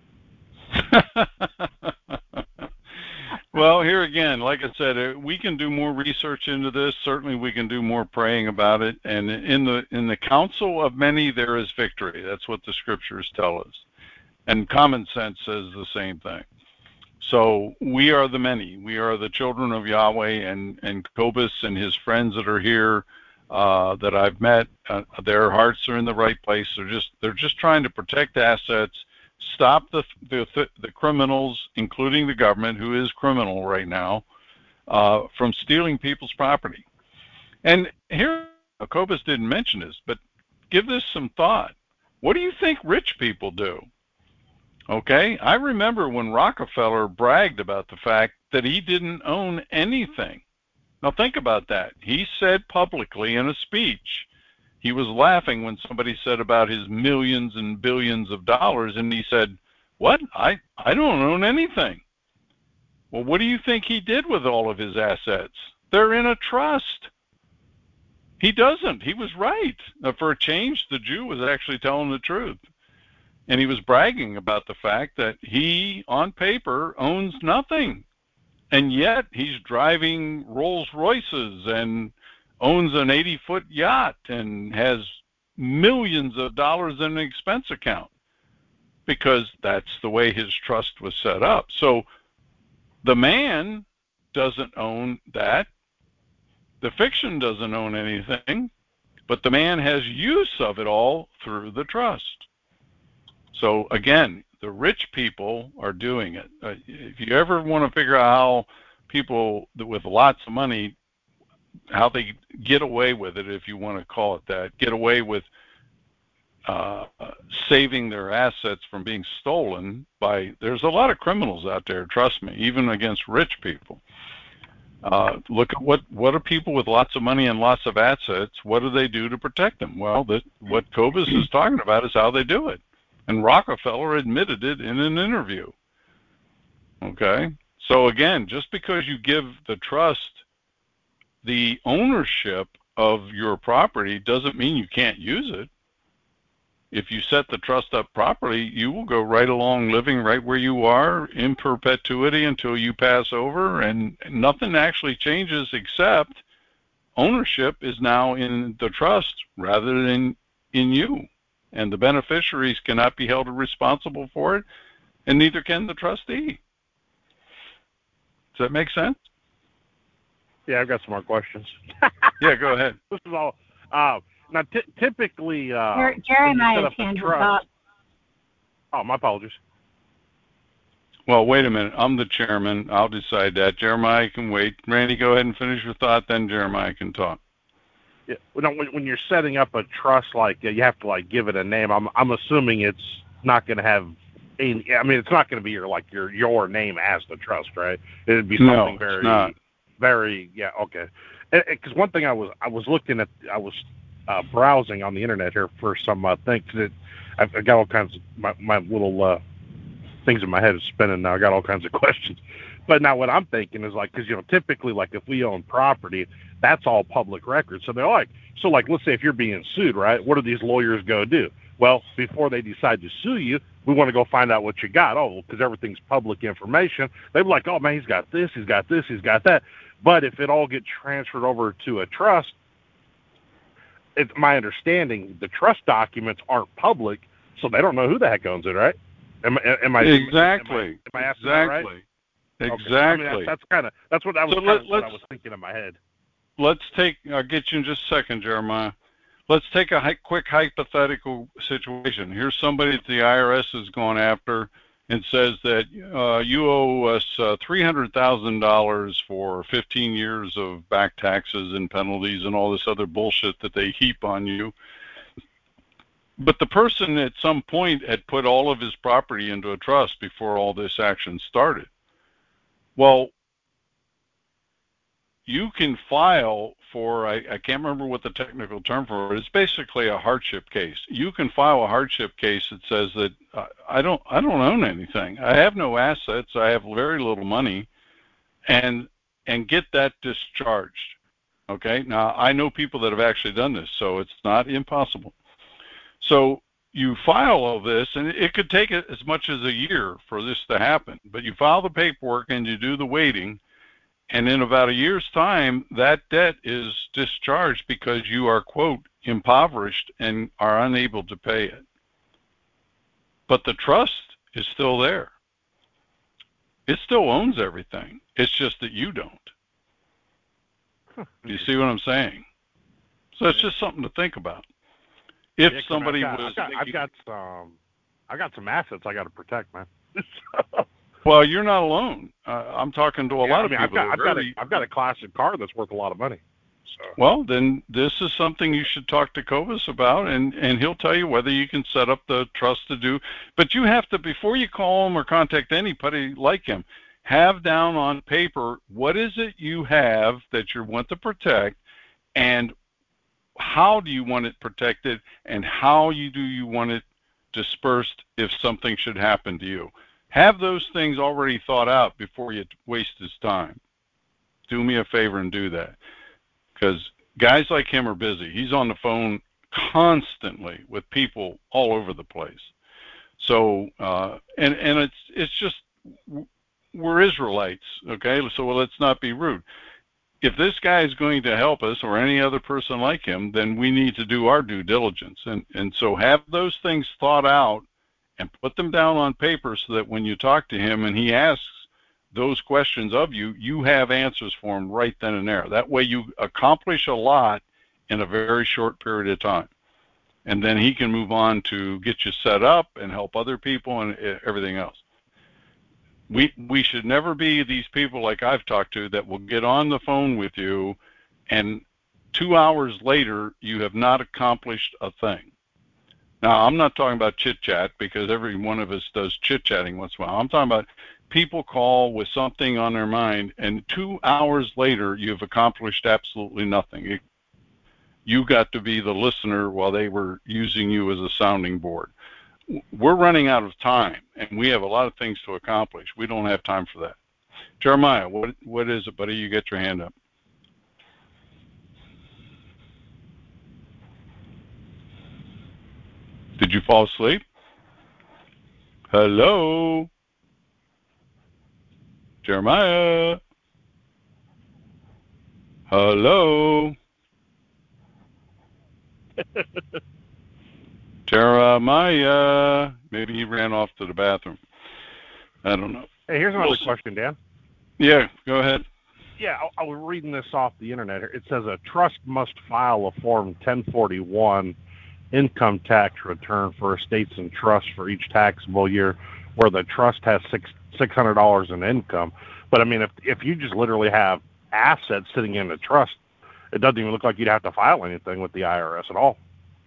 Well, here again, like I said, we can do more research into this. Certainly, we can do more praying about it. And in the in the counsel of many, there is victory. That's what the scriptures tell us. And common sense says the same thing. So we are the many. We are the children of Yahweh, and and Cobus and his friends that are here uh, that I've met. Uh, their hearts are in the right place. They're just they're just trying to protect assets. Stop the, the the criminals, including the government, who is criminal right now, uh, from stealing people's property. And here, Cobus didn't mention this, but give this some thought. What do you think rich people do? Okay, I remember when Rockefeller bragged about the fact that he didn't own anything. Now think about that. He said publicly in a speech, he was laughing when somebody said about his millions and billions of dollars, and he said, what? I, I don't own anything. Well, what do you think he did with all of his assets? They're in a trust. He doesn't. He was right. Now, for a change, the Jew was actually telling the truth. And he was bragging about the fact that he, on paper, owns nothing. And yet he's driving Rolls Royces and owns an eighty-foot yacht and has millions of dollars in an expense account because that's the way his trust was set up. So the man doesn't own that. The fiction doesn't own anything, but the man has use of it all through the trust. So again, the rich people are doing it. Uh, if you ever want to figure out how people with lots of money, how they get away with it, if you want to call it that, get away with uh, saving their assets from being stolen by, there's a lot of criminals out there, trust me, even against rich people. Uh, look at what, what are people with lots of money and lots of assets, what do they do to protect them? Well, that, what Cobus is talking about is how they do it. And Rockefeller admitted it in an interview. Okay? So again, just because you give the trust the ownership of your property doesn't mean you can't use it. If you set the trust up properly, you will go right along living right where you are in perpetuity until you pass over, and nothing actually changes except ownership is now in the trust rather than in you. And the beneficiaries cannot be held responsible for it, and neither can the trustee. Does that make sense? Yeah, I've got some more questions. Yeah, go ahead. This is all. Uh, now, t- typically, uh, Jer- Jeremiah's when you set hand up was a trust, up. Oh, my apologies. Well, wait a minute. I'm the chairman. I'll decide that. Jeremiah can wait. Randy, go ahead and finish your thought, then Jeremiah can talk. Yeah, when, when you're setting up a trust, like you have to like give it a name. I'm I'm assuming it's not going to have. A, I mean, it's not going to be your like your your name as the trust, right? It'd be something no, very, it's not. very yeah, okay. Because one thing I was I was looking at, I was uh, browsing on the internet here for some uh, things that I've, I've got all kinds of my my little uh, things in my head is spinning now. I got all kinds of questions. But now what I'm thinking is like, because, you know, typically, like, if we own property, that's all public record. So they're like, so, like, let's say if you're being sued, right, what do these lawyers go do? Well, before they decide to sue you, we want to go find out what you got. Oh, because everything's public information. They're like, oh, man, he's got this, he's got this, he's got that. But if it all gets transferred over to a trust, it's my understanding the trust documents aren't public, so they don't know who the heck owns it, right? Am, am I exactly? Am I, am I asking exactly. that right? Exactly. Okay. I mean, that's, that's kind of that's what I was so let, what I was thinking in my head. Let's take. I'll get you in just a second, Jeremiah. Let's take a hi- quick hypothetical situation. Here's somebody that the I R S is going after and says that uh, you owe us uh, three hundred thousand dollars for fifteen years of back taxes and penalties and all this other bullshit that they heap on you. But the person at some point had put all of his property into a trust before all this action started. Well, you can file for, I, I can't remember what the technical term for it is. It's basically a hardship case. You can file a hardship case that says that uh, I don't, I don't own anything. I have no assets. I have very little money, and and get that discharged. Okay. Now I know people that have actually done this, so it's not impossible. So you file all this, and it could take as much as a year for this to happen. But you file the paperwork and you do the waiting. And in about a year's time, that debt is discharged because you are, quote, impoverished and are unable to pay it. But the trust is still there. It still owns everything. It's just that you don't. Huh. Do you see what I'm saying? So it's just something to think about. If yeah, somebody I've got, was... I've got, I've got some, I got some assets I got to protect, man. Well, you're not alone. Uh, I'm talking to a yeah, lot I of mean, people. I've got, I've, very... got a, I've got a classic car that's worth a lot of money. So. Well, then this is something you should talk to Kovas about, and, and he'll tell you whether you can set up the trust to do. But you have to, before you call him or contact anybody like him, have down on paper what is it you have that you want to protect, and how do you want it protected, and how you do you want it dispersed if something should happen to you. Have those things already thought out before you waste his time. Do me a favor and do that. Because guys like him are busy. He's on the phone constantly with people all over the place. So, uh, and, and it's, it's just, we're Israelites, okay? So let's not be rude. If this guy is going to help us or any other person like him, then we need to do our due diligence. And, and so have those things thought out and put them down on paper so that when you talk to him and he asks those questions of you, you have answers for him right then and there. That way you accomplish a lot in a very short period of time. And then he can move on to get you set up and help other people and everything else. We we should never be these people like I've talked to that will get on the phone with you and two hours later you have not accomplished a thing. Now, I'm not talking about chit-chat because every one of us does chit-chatting once in a while. I'm talking about people call with something on their mind, and two hours later, you've accomplished absolutely nothing. You got to be the listener while they were using you as a sounding board. We're running out of time, and we have a lot of things to accomplish. We don't have time for that. Jeremiah, what what is it, buddy? You get your hand up. Did you fall asleep? Hello? Jeremiah? Hello? Jeremiah? Maybe he ran off to the bathroom. I don't know. Hey, here's another question, Dan. Yeah, go ahead. Yeah, I, I was reading this off the internet here. It says a trust must file a Form ten forty-one income tax return for estates and trusts for each taxable year, where the trust has six six hundred dollars in income. But I mean, if if you just literally have assets sitting in the trust, it doesn't even look like you'd have to file anything with the I R S at all.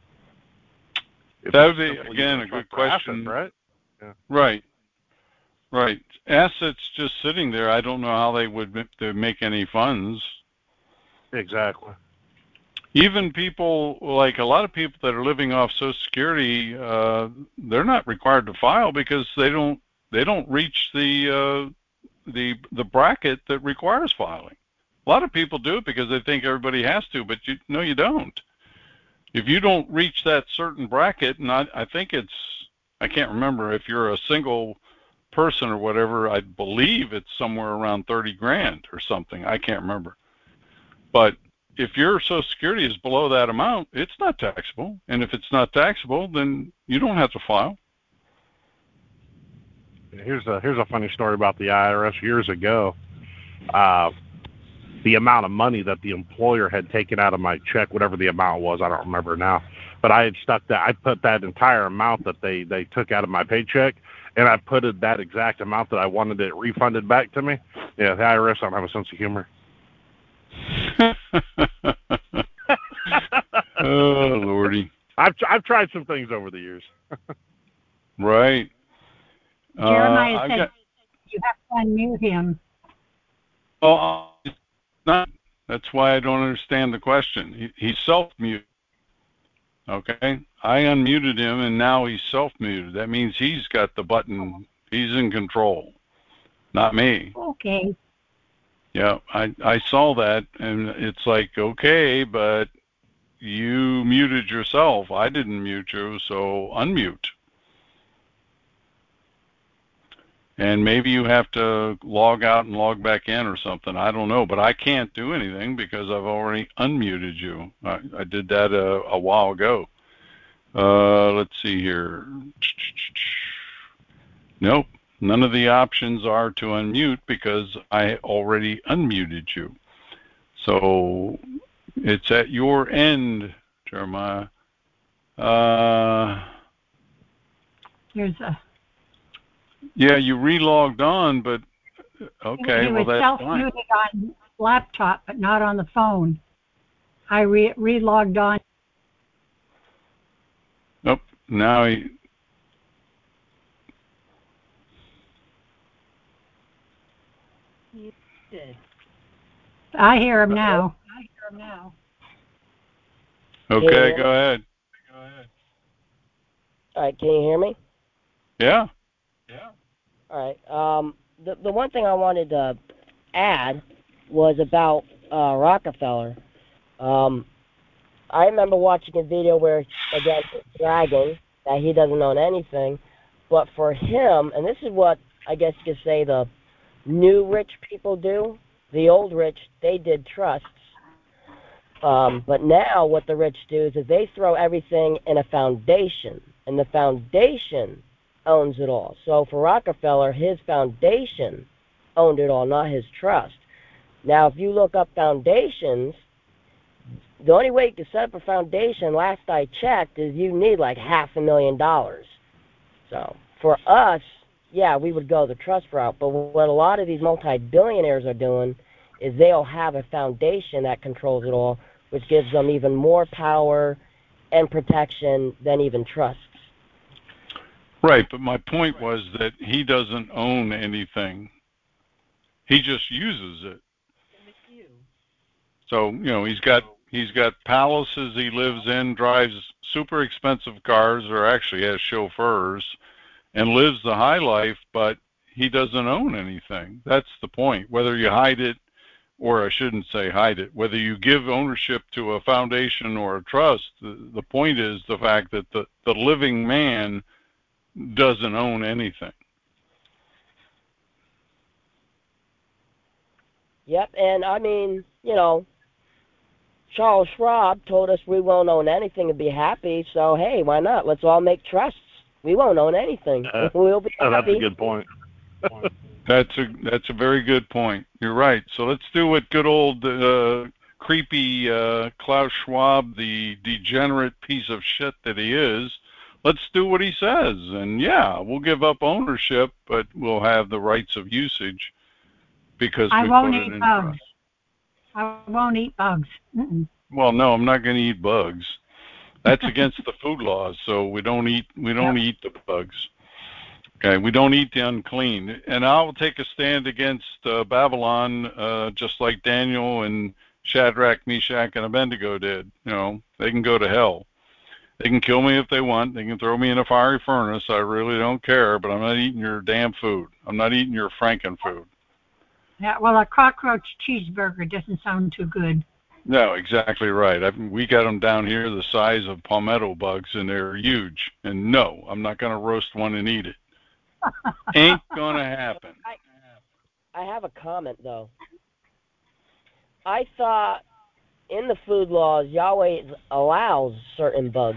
If that would be again a good question, assets, right? Yeah. Right. Right. Assets just sitting there, I don't know how they would make any funds. Exactly. Even people, like a lot of people that are living off Social Security, uh, they're not required to file because they don't they don't reach the uh, the the bracket that requires filing. A lot of people do it because they think everybody has to, but you no, you don't. If you don't reach that certain bracket, and I, I think it's, I can't remember if you're a single person or whatever, I believe it's somewhere around thirty grand or something. I can't remember. But if your Social Security is below that amount, it's not taxable. And if it's not taxable, then you don't have to file. Here's a here's a funny story about the I R S years ago. Uh, the amount of money that the employer had taken out of my check, whatever the amount was, I don't remember now. But I had stuck that, I put that entire amount that they, they took out of my paycheck, and I put it that exact amount that I wanted it refunded back to me. Yeah, the I R S don't have a sense of humor. Oh, Lordy. I've I've tried some things over the years. Right. Jeremiah uh, said got, you have to unmute him. Oh, not. That's why I don't understand the question. He, he's self-muted. Okay, I unmuted him, and now he's self-muted. That means he's got the button. He's in control, not me. Okay. Yeah, I I saw that, and it's like, okay, but you muted yourself. I didn't mute you, so unmute. And maybe you have to log out and log back in or something. I don't know, but I can't do anything because I've already unmuted you. I, I did that a, a while ago. Uh, let's see here. Nope. None of the options are to unmute because I already unmuted you. So it's at your end, Jeremiah. Uh, Here's a. Yeah, you relogged on, but okay, he well was that's self-muted on laptop, but not on the phone. I re relogged on. Nope. Now he. I hear him now. I hear him now. Okay, go ahead. Go ahead. All right, can you hear me? Yeah. Yeah. All right. Um, the the one thing I wanted to add was about uh, Rockefeller. Um, I remember watching a video where, again, bragging that he doesn't own anything, but for him, and this is what I guess you could say the new rich people do. The old rich, they did trusts. Um, but now what the rich do is they throw everything in a foundation, and the foundation owns it all. So for Rockefeller, his foundation owned it all, not his trust. Now, if you look up foundations, the only way you can set up a foundation, last I checked, is you need like half a million dollars. So for us, yeah, we would go the trust route. But what a lot of these multi-billionaires are doing is they'll have a foundation that controls it all, which gives them even more power and protection than even trusts. Right, but my point was that he doesn't own anything. He just uses it. So, you know, he's got he's got palaces he lives in, drives super expensive cars, or actually has chauffeurs, and lives the high life, but he doesn't own anything. That's the point. Whether you hide it, or I shouldn't say hide it, whether you give ownership to a foundation or a trust, the, the point is the fact that the, the living man doesn't own anything. Yep, and I mean, you know, Charles Schwab told us we won't own anything and be happy, so hey, why not? Let's all make trusts. We won't own anything. Uh, we'll be oh, happy. that's a good point. That's a that's a very good point. You're right. So let's do what good old uh, creepy uh, Klaus Schwab, the degenerate piece of shit that he is, let's do what he says. And yeah, we'll give up ownership, but we'll have the rights of usage because I we won't put it eat in bugs. trust. I won't eat bugs. Mm-mm. Well, no, I'm not going to eat bugs. That's against the food laws, so we don't eat we don't eat the bugs. Okay, we don't eat the unclean. And I will take a stand against uh, Babylon, uh, just like Daniel and Shadrach, Meshach, and Abednego did. You know, they can go to hell. They can kill me if they want. They can throw me in a fiery furnace. I really don't care, but I'm not eating your damn food. I'm not eating your Franken food. Yeah, well, a cockroach cheeseburger doesn't sound too good. No, exactly right. I, we got them down here the size of palmetto bugs, and they're huge. And no, I'm not going to roast one and eat it. Ain't going to happen. I, I have a comment, though. I thought in the food laws, Yahweh allows certain bugs.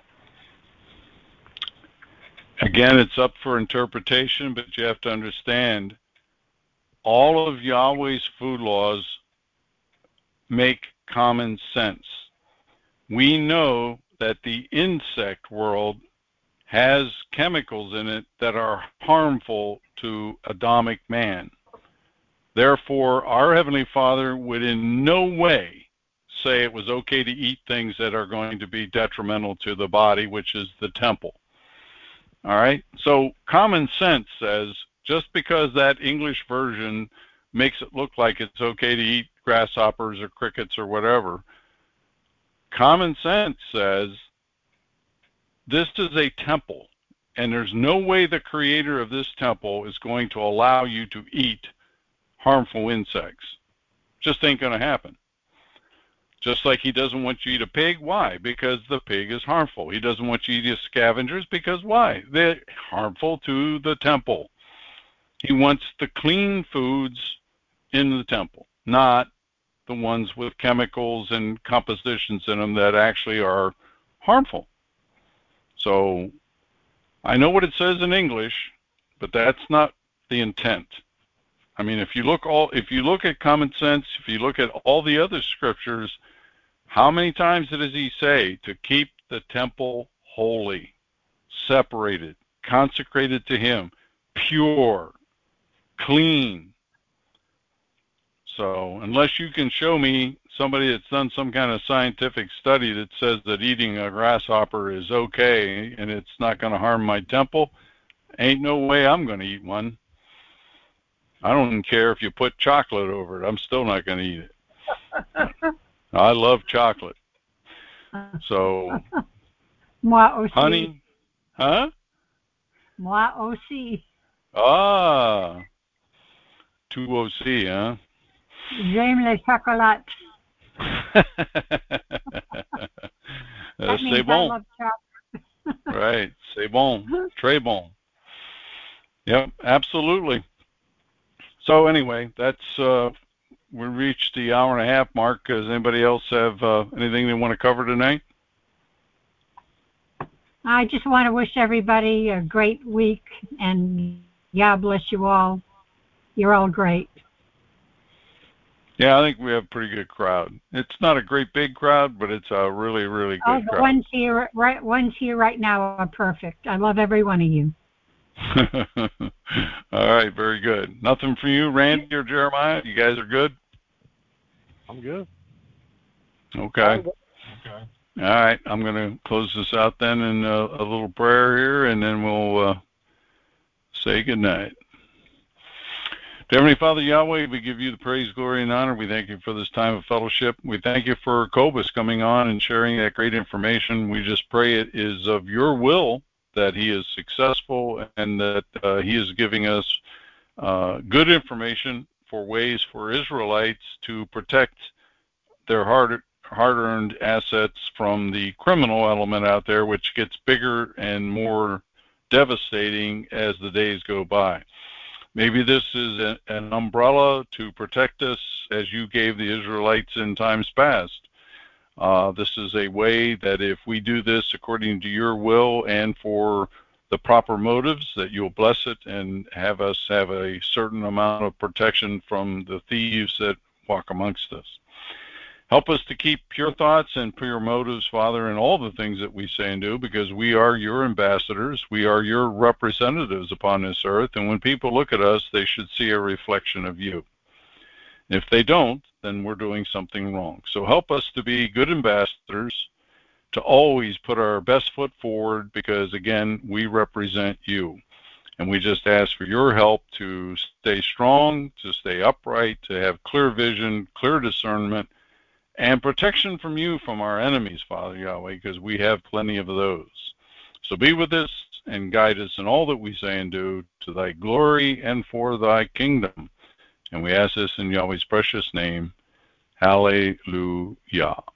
Again, it's up for interpretation, but you have to understand all of Yahweh's food laws make common sense. We know that the insect world has chemicals in it that are harmful to Adamic man. Therefore, our Heavenly Father would in no way say it was okay to eat things that are going to be detrimental to the body, which is the temple. All right? So common sense says just because that English version makes it look like it's okay to eat grasshoppers or crickets or whatever, common sense says this is a temple, and there's no way the creator of this temple is going to allow you to eat harmful insects. Just ain't going to happen. Just like he doesn't want you to eat a pig. Why? Because the pig is harmful. He doesn't want you to eat scavengers. Because why? They're harmful to the temple. He wants the clean foods in the temple, not the ones with chemicals and compositions in them that actually are harmful. So I know what it says in English, but that's not the intent. I mean, if you look all, if you look at common sense, if you look at all the other scriptures, how many times does he say to keep the temple holy, separated, consecrated to him, pure, clean? So unless you can show me somebody that's done some kind of scientific study that says that eating a grasshopper is okay and it's not going to harm my temple, ain't no way I'm going to eat one. I don't care if you put chocolate over it. I'm still not going to eat it. I love chocolate. So, Moi aussi. honey, huh? Moi aussi. Ah, two O C, huh? J'aime les chocolats. uh, That c'est means I bon. love chocolate. Right, c'est bon, très bon. Yep, absolutely. So anyway, that's uh, we reached the hour and a half mark. Does anybody else have uh, anything they want to cover tonight? I just want to wish everybody a great week, and God bless you all. You're all great. Yeah, I think we have a pretty good crowd. It's not a great big crowd, but it's a really, really good oh, the crowd. ones here, right, ones here right now are perfect. I love every one of you. All right, very good. Nothing for you, Randy or Jeremiah? You guys are good? I'm good. Okay. Okay. All right, I'm going to close this out then in a, a little prayer here, and then we'll uh, say goodnight. Heavenly Father Yahweh, we give you the praise, glory, and honor. We thank you for this time of fellowship. We thank you for Cobus coming on and sharing that great information. We just pray it is of your will that he is successful and that uh, he is giving us uh, good information for ways for Israelites to protect their hard, hard-earned assets from the criminal element out there, which gets bigger and more devastating as the days go by. Maybe this is a, an umbrella to protect us as you gave the Israelites in times past. Uh, this is a way that if we do this according to your will and for the proper motives, that you'll bless it and have us have a certain amount of protection from the thieves that walk amongst us. Help us to keep pure thoughts and pure motives, Father, in all the things that we say and do, because we are your ambassadors. We are your representatives upon this earth. And when people look at us, they should see a reflection of you. If they don't, then we're doing something wrong. So help us to be good ambassadors, to always put our best foot forward, because, again, we represent you. And we just ask for your help to stay strong, to stay upright, to have clear vision, clear discernment, and protection from you from our enemies, Father Yahweh, because we have plenty of those. So be with us and guide us in all that we say and do, to thy glory and for thy kingdom. And we ask this in Yahweh's precious name. Hallelujah.